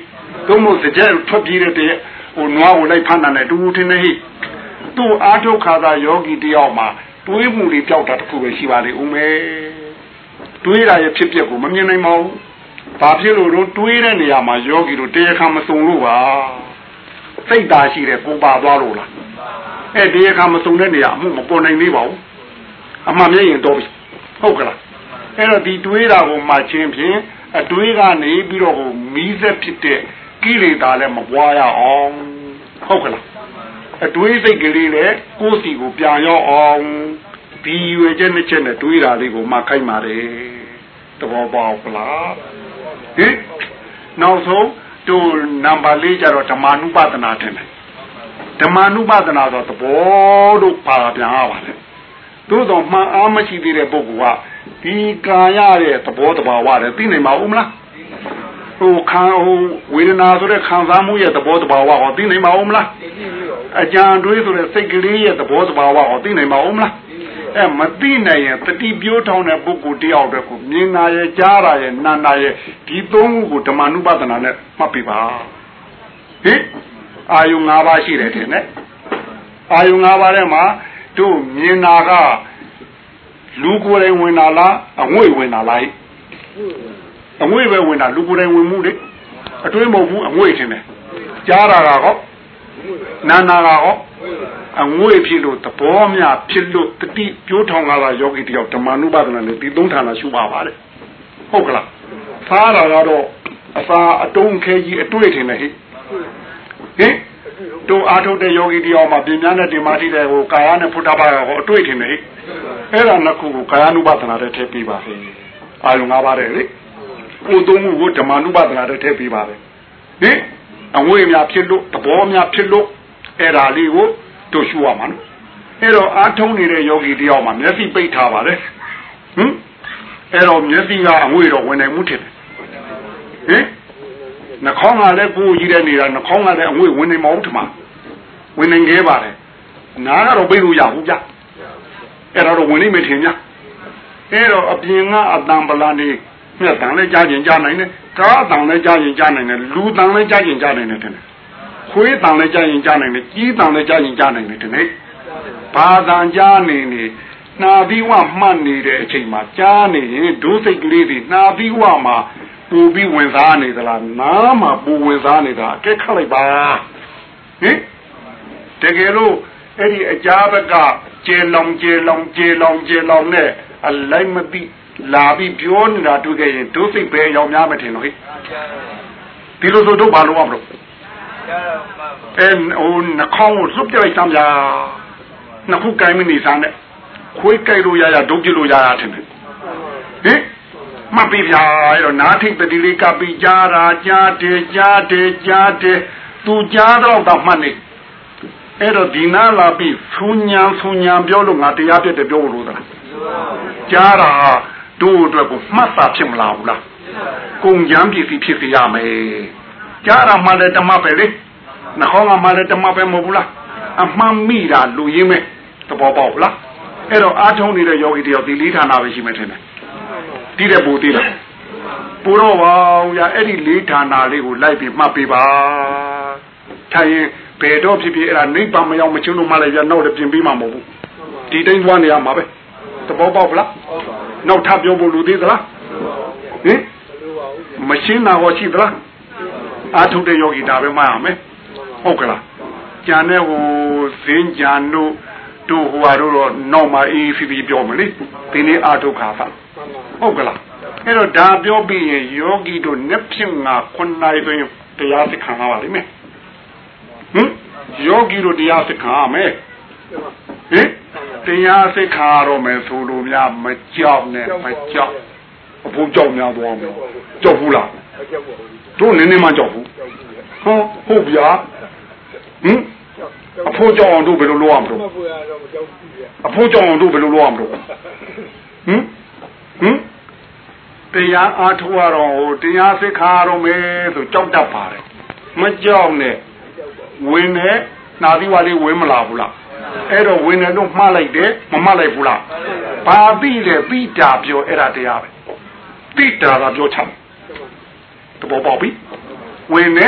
သုံးမို့စကြဲထွက်ပြေးတဲ့ဟိုနွားကိုလိုက်ဖမ်းတာနဲ့တူထင်းနေဟိသူ့အာထုတ်ခါသာယောဂီတယောက်မှာတွေးမှုတွေပျောက်တာတစ်ခုပဲရှိပါလေဦးမယ်တွေးတာရဲ့ဖြစ်ပျက်ကိုမမြင်နိုင်ပါဘူးဘာဖြစ်လို့တော့တွေးတဲ့နေရာမှာယောဂီတို့တရားခံမစုံလို့ပါစိတ်သားရှိတဲ့ကိုပါသွားလို့လားအဲ့တရားခံမစုံတဲ့နေရာအမှုမပေါ်နိုင်သေးပါဘူးအမှန်မြင်ရင်တော့ပြီဟုတ်ကလားအဲ့တော့ဒီတွေးတာကိုမှချင်းဖြင့်အတွေးကနေပြီးတော့ဟိုမီးသက်ဖြစ်တဲ့ကိလေသာလည်းမပွားရအောင်ဟုတ်ကလားအတွေးစိတ်ကလေးနဲ့ကိုယ်စီကိုပြန်ရောက်အောင်ဒီရွယ်ချက်နဲ့ချက်နဲ့တွေးတာလေးကိုမှခိုင်းပါတယ်သဘောပေါက်လားဟင်နောက်ဆုံးတို့နံပါတ်လေးကျတော့ဓမ္မ ानु ပဒနာထင်တယ်ဓမ္မ ानु ပဒနာဆိုသဘောတို့ပါပြန်ရပါလေသို့တော်မှန်အားမရှိသေးတဲ့ပုဂ္ဂိုလ်ကဒီကာရတဲ့သဘောတဘာဝတဲ့သိနိုင်ပါဦးမလားဟိုခံဟိုဝေဒနာဆိုတဲ့ခံစားမှုရဲ့သဘောတဘာဝဟောသိနိုင်ပါဦးမလားအကြံတွေးဆိုတဲ့စိတ်ကလေးရဲ့သဘောတဘာဝဟောသိနိုင်ပါဦးမလားအဲမသိနိုင်ရင်တတိပြိုးထောင်းတဲ့ပုဂ္ဂိုလ်တယောက်တည်းကိုမြင်နာရဲ့ကြားတာရဲ့နာနာရဲ့ဒီသုံးခုကိုဓမ္မ ानु ပဒနာနဲ့မှတ်ပြပါဟင်အာယု၅ပါးရှိတယ်ထင်တယ်အာယု၅ပါးထဲမှာတို့မြင်နာကလူကိုယ်တိုင်ဝင်လာလားအငွေ့ဝင်လာလားအငွေ့ပဲဝင်တာလူကိုယ်တိုင်ဝင်မှုလေအတွေးမဟုတ်ဘူးအငွေ့ထင်တယ်ကြားတာကတော့နာနာကတော့အငွေ့ဖြစ်လို့သဘောမြဖြစ်လို့တတိပြိုးထောင်လာယောဂီတယောက်ဓမ္မ ानु ပဒနာနဲ့ဒီသုံးဌာနရှုပါပါလေဟုတ်ကလားသားတာကတော့အစာအတုံးခဲကြီးအတွေ့ထင်တယ်ဟိဟင်တို့အာထုတ်တဲ့ယောဂီတယောက်မှာပြင်းပြတဲ့ဒီမာတိတဲ့ဟိုကာယနဲ့ဖုဒ္ဓဘာကိုအတွေ့ထင်တယ်ဟိအဲ့ဒါနှစ်ခုကိုကာယ ानु ပဒနာနဲ့ထည့်ပေးပါစေအာယုံ၅ပါးတဲ့လေကိုသုံးခုကိုဓမ္မ ानु ပဒနာနဲ့ထည့်ပေးပါပဲဟင်အငွေ့များဖြစ်လို့သဘောများဖြစ်လို့အဲ့ဒါလေးကိုတို့ရှုရမှာနော်အဲ့တော့အာထုံးနေတဲ့ယောဂီတယောက်မှာမျက်စိပိတ်ထားပါလေဟင်အဲ့တော့မျက်စိကအငွေ့တော့ဝင်နိုင်မှုထင်တယ်ဟင်နှာခေါင်းကလည်းကိုယ်ကြီးတဲ့နေတာနှာခေါင်းကလည်းအငွေ့ဝင်နေမအောင်ထမဝင်နေခဲ့ပါတယ်နားကတော့ပိတ်လို့ရဘူးဗျအဲ့တော့ဝင်နေမထင်ကြအဲ့တော့အပြင်ကအတန်ပလာနေမြတ်တန်လည်းကြားကျင်ကြားနိုင်တယ်ကားတန်လည်းကြားကျင်ကြားနိုင်တယ်လူတန်လည်းကြားကျင်ကြားနိုင်တယ်ထင်တယ်ခွေးတန်လည်းကြားကျင်ကြားနိုင်တယ်ကြီးတန်လည်းကြားကျင်ကြားနိုင်တယ်ထင်တယ်ဘာတန်ကြားနေနေနာပြီးဝမှတ်နေတဲ့အချိန်မှာကြားနေရင်ဒုစိတ်ကလေးတွေနာပြီးဝမှာပူပြီးဝင်စားနေသလားနားမှာပူဝင်စားနေတာအကဲခတ်လိုက်ပါဟင်တကယ်လို့အဲ့ဒီအကြားဘက်ကကျေလောင်ကျေလောင်ကျေလောင်ကျေလောင်နဲ့အလိုက်မသိလာပြီးပြောနေတာတွေ့ခဲ့ရင်ဒုစိတ်ပဲရောက်များမထင်လို့ဟိဒီလိုဆိုတော့ဘာလို့အောင်လို့အဲဟိုနှာခေါင်းကိုလှုပ်ပြလိုက်သမ်းပြနှစ်ခုကိုင်းမနေစမ်းနဲ့ခွေးကြိုက်လို့ရရဒုတ်ပြလို့ရရထင်တယ်ဟင်မပြပြအဲ့တော့နားထိပ်ပတိလေးကပြီးကြားတာကြားတယ်ကြားတယ်ကြားတယ်သူကြားတော့တော့မှတ်နေအဲ့တော့ဒီနာလာပြီးဆူညာဆူညာပြောလို့ငါတရားပြတဲ့ပြောလို့သလားကြားတာတို့အတွက်ကိုမှတ်တာဖြစ်မလားဘူးလားကုံကြမ်းပြည်စီဖြစ်စီရမယ်ကြားတာမှလည်းတမပဲလေနှခေါင်းကမှလည်းတမပဲမဟုတ်ဘူးလားအမှန်မိတာလူရင်းမဲ့သဘောပေါက်လားအဲ့တော့အားထုံးနေတဲ့ယောဂီတယောက်ဒီလေးဌာနပဲရှိမှထင်တယ်တီးတဲ့ပူသေးလားပူတော့ပါဗျာအဲ့ဒီလေးဌာနလေးကိုလိုက်ပြီးမှတ်ပေးပါထိုင်ရင်ဘယ်တော့ဖြစ်ဖြစ်အဲ့ဒါနိဗ္ဗာန်မရောက်မချင်းလို့မှလည်းဗျာနောက်လည်းပြင်ပေးမှာမဟုတ်ဘူးဒီတိုင်းသွားနေရမှာပဲသဘောပေါက်လားနောက်ထပ်ပြောဖို့လူသေးသလားဟင်မရှင်းတာဟောရှိသလားအာထုတဲ့ယောဂီဒါပဲမှရမယ်ဟုတ်ကလားကြံတဲ့ဟိုဇင်းကြံတို့တို့ဟိုဟာတို့တော့နောက်မှအေးဖီဖီပြောမလေဒီနေ့အာထုခါသာဟုတ်ကလားအဲ့တော့ဒါပြောပြီးရင်ယောဂီတို့နှစ်ဖြစ်ငါခုနိုင်တွင်တရားသိခံရပါလိမ့်မယ်ဟင်ယောဂီတို့တရားသိခံရမယ်ဟင်တရားသိခံရတော့မယ်ဆိုလို့များမကြောက်နဲ့မကြောက်အဖို့ကြောက်များသွားမယ်ကြောက်ဘူးလားတို့နည်းနည်းမှကြောက်ဘူးဟောဟုတ်ဗျာဟင်အဖို့ကြောက်အောင်တို့ဘယ်လိုလုပ်ရမလို့အဖို့ကြောက်အောင်တို့ဘယ်လိုလုပ်ရမလို့ဟင်ဟင်တရားအားထုတ်ရတော့ဟိုတရားသိခါရတော့မယ်ဆိုကြောက်တတ်ပါတယ်မကြောက်နဲ့ဝင်နဲ့နာသီဝါလေးဝင်မလာဘူးလားအဲ့တော့ဝင်တယ်လို့မှားလိုက်တယ်မမှားလိုက်ဘူးလားဘာပြီးလဲပြီးတာပြောအဲ့ဒါတရားပဲပြီးတာကပြောချမ်းတဘောပေါက်ပြီဝင်နဲ့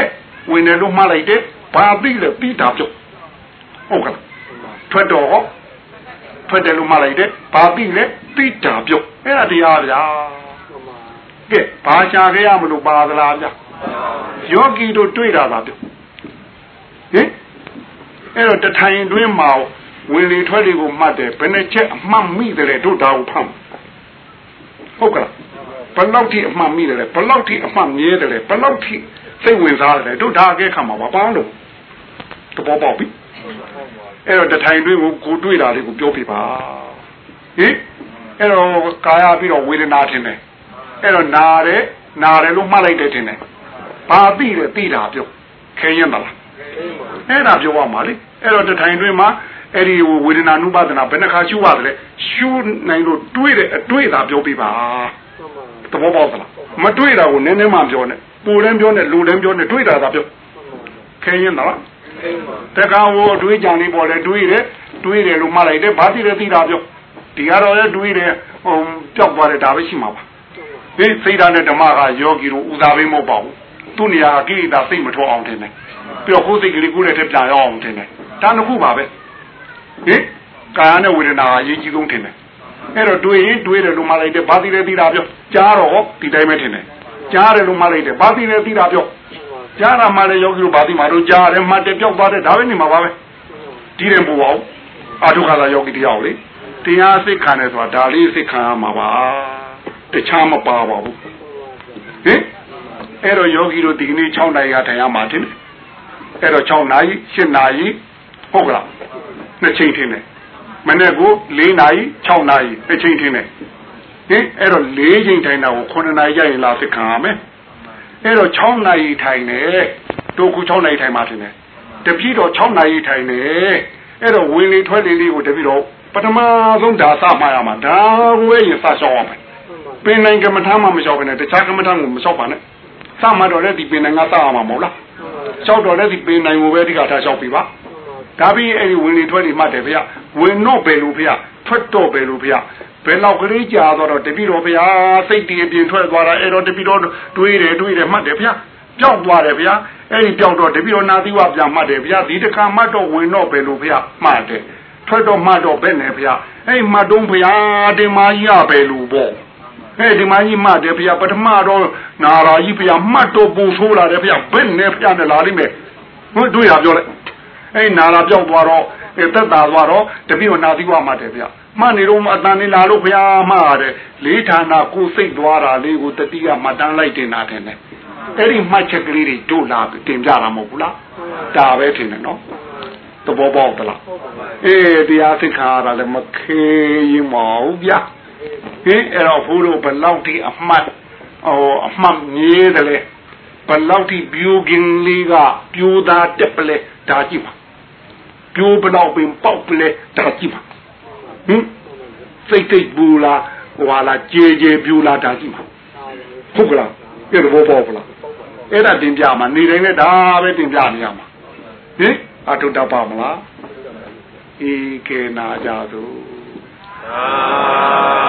ဝင်တယ်လို့မှားလိုက်တယ်ဘာသိလဲပြီးတာပြုတ်ဟုတ်ကဲ့ထွက်တော့ထွက်တယ်လို့မှားလိုက်တယ်ဘာသိလဲပြီးတာပြုတ်အဲ့ဒါတရားဗျာကဲဘာရှာခဲ့ရမလို့ပါသလားဗျာယောဂီတို့တွေ့တာပါပြုတ်ဟင်အဲ့တော့တထိုင်တွင်းမှာဝင်လေထွက်လေကိုမှတ်တယ်ဘယ်နဲ့ချက်အမှတ်မိတယ်တို့ဒါကိုဖမ်းဟုတ်ကဲ့ဘယ်လောက်ထိအမှတ်မိတယ်လဲဘယ်လောက်ထိအမှတ်မြဲတယ်လဲဘယ်လောက်ထိစိတ်ဝင်စားတယ်တို့ဒါအကဲခံမှာပါပေါင်းလို့တဘောပေါက်ပြီအဲ့တော့တထိုင်တွင်းကိုကိုတွေ့တာလေးကိုပြောပြပါဟင်အဲ့တော့ကာယပြီးတော့ဝေဒနာထင်တယ်အဲ့တော့နာတယ်နာတယ်လို့မှတ်လိုက်တယ်ထင်တယ်ဘာသိတယ်သိတာပြောခဲရင်မလားအဲ့ဒါပြောပါမှာလေအဲ့တော့တထိုင်တွင်းမှာအဲ့ဒီဝေဒနာနုပါဒနာဘယ်နှခါရှုရတယ်လဲရှုနိုင်လို့တွေးတယ်အတွေ့တာပြောပြပါသဘောပေါက်သလားမတွေးတာကိုနည်းနည်းမှပြောနဲ့ပူလည်းပြောနဲ့လူလည်းပြောနဲ့တွေးတာသာပြောခဲရင်လားတက္ကဝအတွေးကြံလေးပေါ်လဲတွေးတယ်တွေးတယ်လို့မှတ်လိုက်တယ်ဘာသိတယ်သိတာပြောဒီကတော့လဲတွေးတယ်ဟိုပျောက်သွားတယ်ဒါပဲရှိမှာပါဒီစိတ်ဓာတ်နဲ့ဓမ္မကယောဂီတို့ဦးစားပေးမဟုတ်ပါဘူးသူ့နေရာကိလေသာစိတ်မထောအောင်တင်တယ်ပြီးတော့ကိုယ်စိတ်ကလေးကိုယ်နဲ့ထပ်ပြန်ရအောင်တင်တယ်ဒါနှစ်ခုပါပဲဟင်ကာယနဲ့ဝေဒနာအရေးကြီးဆုံးထင်တယ်အဲ့တော့တွေးရင်တွေးတယ်လို့မှလိုက်တယ်ဘာသိလဲသိတာပြောကြားတော့ဒီတိုင်းပဲထင်တယ်ကြားတယ်လို့မှလိုက်တယ်ဘာသိလဲသိတာပြောကြားတာမှလည်းယောဂီတို့ဘာသိမှတို့ကြားတယ်မှတ်တယ်ပြောက်သွားတယ်ဒါပဲနေမှာပါပဲဒီတယ်ပို့ပါဦးအာထုခါသာယောဂီတရားလေတရားစိတ်ခံတယ်ဆိုတာဒါလေးစိတ်ခံရမှာပါတခြားမပါပါဘူးဟင်အဲ့တော့ယောဂီတို့ဒီကနေ့၆နာရီရထိုင်ရမှာတင်အဲ့တော့၆နာရီ၈နာရီဟုတ်ကလားနှစ်ချိန်ထင်းတယ်မနေ့က၄နာရီ၆နာရီတစ်ချိန်ထင်းတယ်ဟင်အဲ့တော့၄ချိန်ထိုင်တာကို9နာရီရရင်လာစစ်ခံရမယ်အဲ့တော့၆နာရီထိုင်တယ်တို့ခု၆နာရီထိုင်မှထင်းတယ်တပည့်တော်၆နာရီထိုင်တယ်အဲ့တော့ဝင်လေထွက်လေလေးကိုတပည့်တော်ပထမဆုံးဒါစမှရမှာဒါကိုရင်စရှောက်ရမယ်ပင်နိုင်ကမ္မထာမှမရှောက်ဘဲနဲ့တခြားကမ္မထာကိုမရှောက်ပါနဲ့စမှတော့လည်းဒီပင်နိုင်ကစရမှာမဟုတ်လားရှောက်တော့လည်းဒီပင်နိုင်ကိုပဲဒီကထားရှောက်ပြီပါဒါပြီးအဲ့ဒီဝင်လေထွက်လေမှတ်တယ်ဗျာဝင်တော့ပဲလို့ဗျာထွက်တော့ပဲလို့ဗျာဘယ်လောက်ကလေးကြာတော့တပည့်တော်ဗျာစိတ်တည်ပြင်ထွက်သွားတာအဲ့တော့တပည့်တော်တွေးတယ်တွေးတယ်မှတ်တယ်ဗျာပျောက်သွားတယ်ဗျာအဲ့ဒီပျောက်တော့တပည့်တော်နာသီဝပြန်မှတ်တယ်ဗျာဒီတစ်ခါမှတ်တော့ဝင်တော့ပဲလို့ဗျာမှတ်တယ်ထွက်တော့မှတ်တော့ပဲနဲ့ဗျာအဲ့မှတ်တော့ဗျာဒီမာကြီးရပဲလို့ပေါ့အဲ့ဒီမာကြီးမှတ်တယ်ဗျာပထမတော့နာရာကြီးဗျာမှတ်တော့ပူဆိုးလာတယ်ဗျာဘယ်နဲ့ဗျာနဲ့လာလိမ့်မယ်ဟုတ်တွေ့ရပြောလိုက်အဲ့နာလာပြောက်သွားတော့သက်သာသွားတော့တပည့်တော်နာသီဝမှတ်တယ်ဗျမှတ်နေတော့အတန်လေးလာလို့ဗျာမှတ်ရတယ်လေးဌာနကိုစိတ်သွားတာလေးကိုတတိယမှတ်တန်းလိုက်တင်တာထင်တယ်အဲ့ဒီမှတ်ချက်ကလေးတွေတို့လာတင်ပြတာမဟုတ်ဘူးလားဒါပဲထင်တယ်နော်သဘောပေါက်သလားအေးတရားသိခါရတာလည်းမခေရင်မဟုတ်ဗျဟင်အဲ့တော့ဘုရားဘယ်လောက်ထိအမှတ်ဟိုအမှတ်မြဲတယ်လေဘယ်လောက်ထိပြိုကင်းလေးကပြိုသားတက်ပလဲဒါကြည့်ပါပြိုးဘလောက်ပင်ပေါက်ပလဲဒါကြည့်ပါဟင်စိတ်စိတ်ဘူးလားဟွာလားကြေကြေပြူလားဒါကြည့်ပါဟုတ်ကလားအဲ့ဒါဘောပေါက်လားအဲ့ဒါတင်ပြမှာနေတိုင်းနဲ့ဒါပဲတင်ပြနေရမှာဟင်အထုတပါမလားဧကေနာကြသို့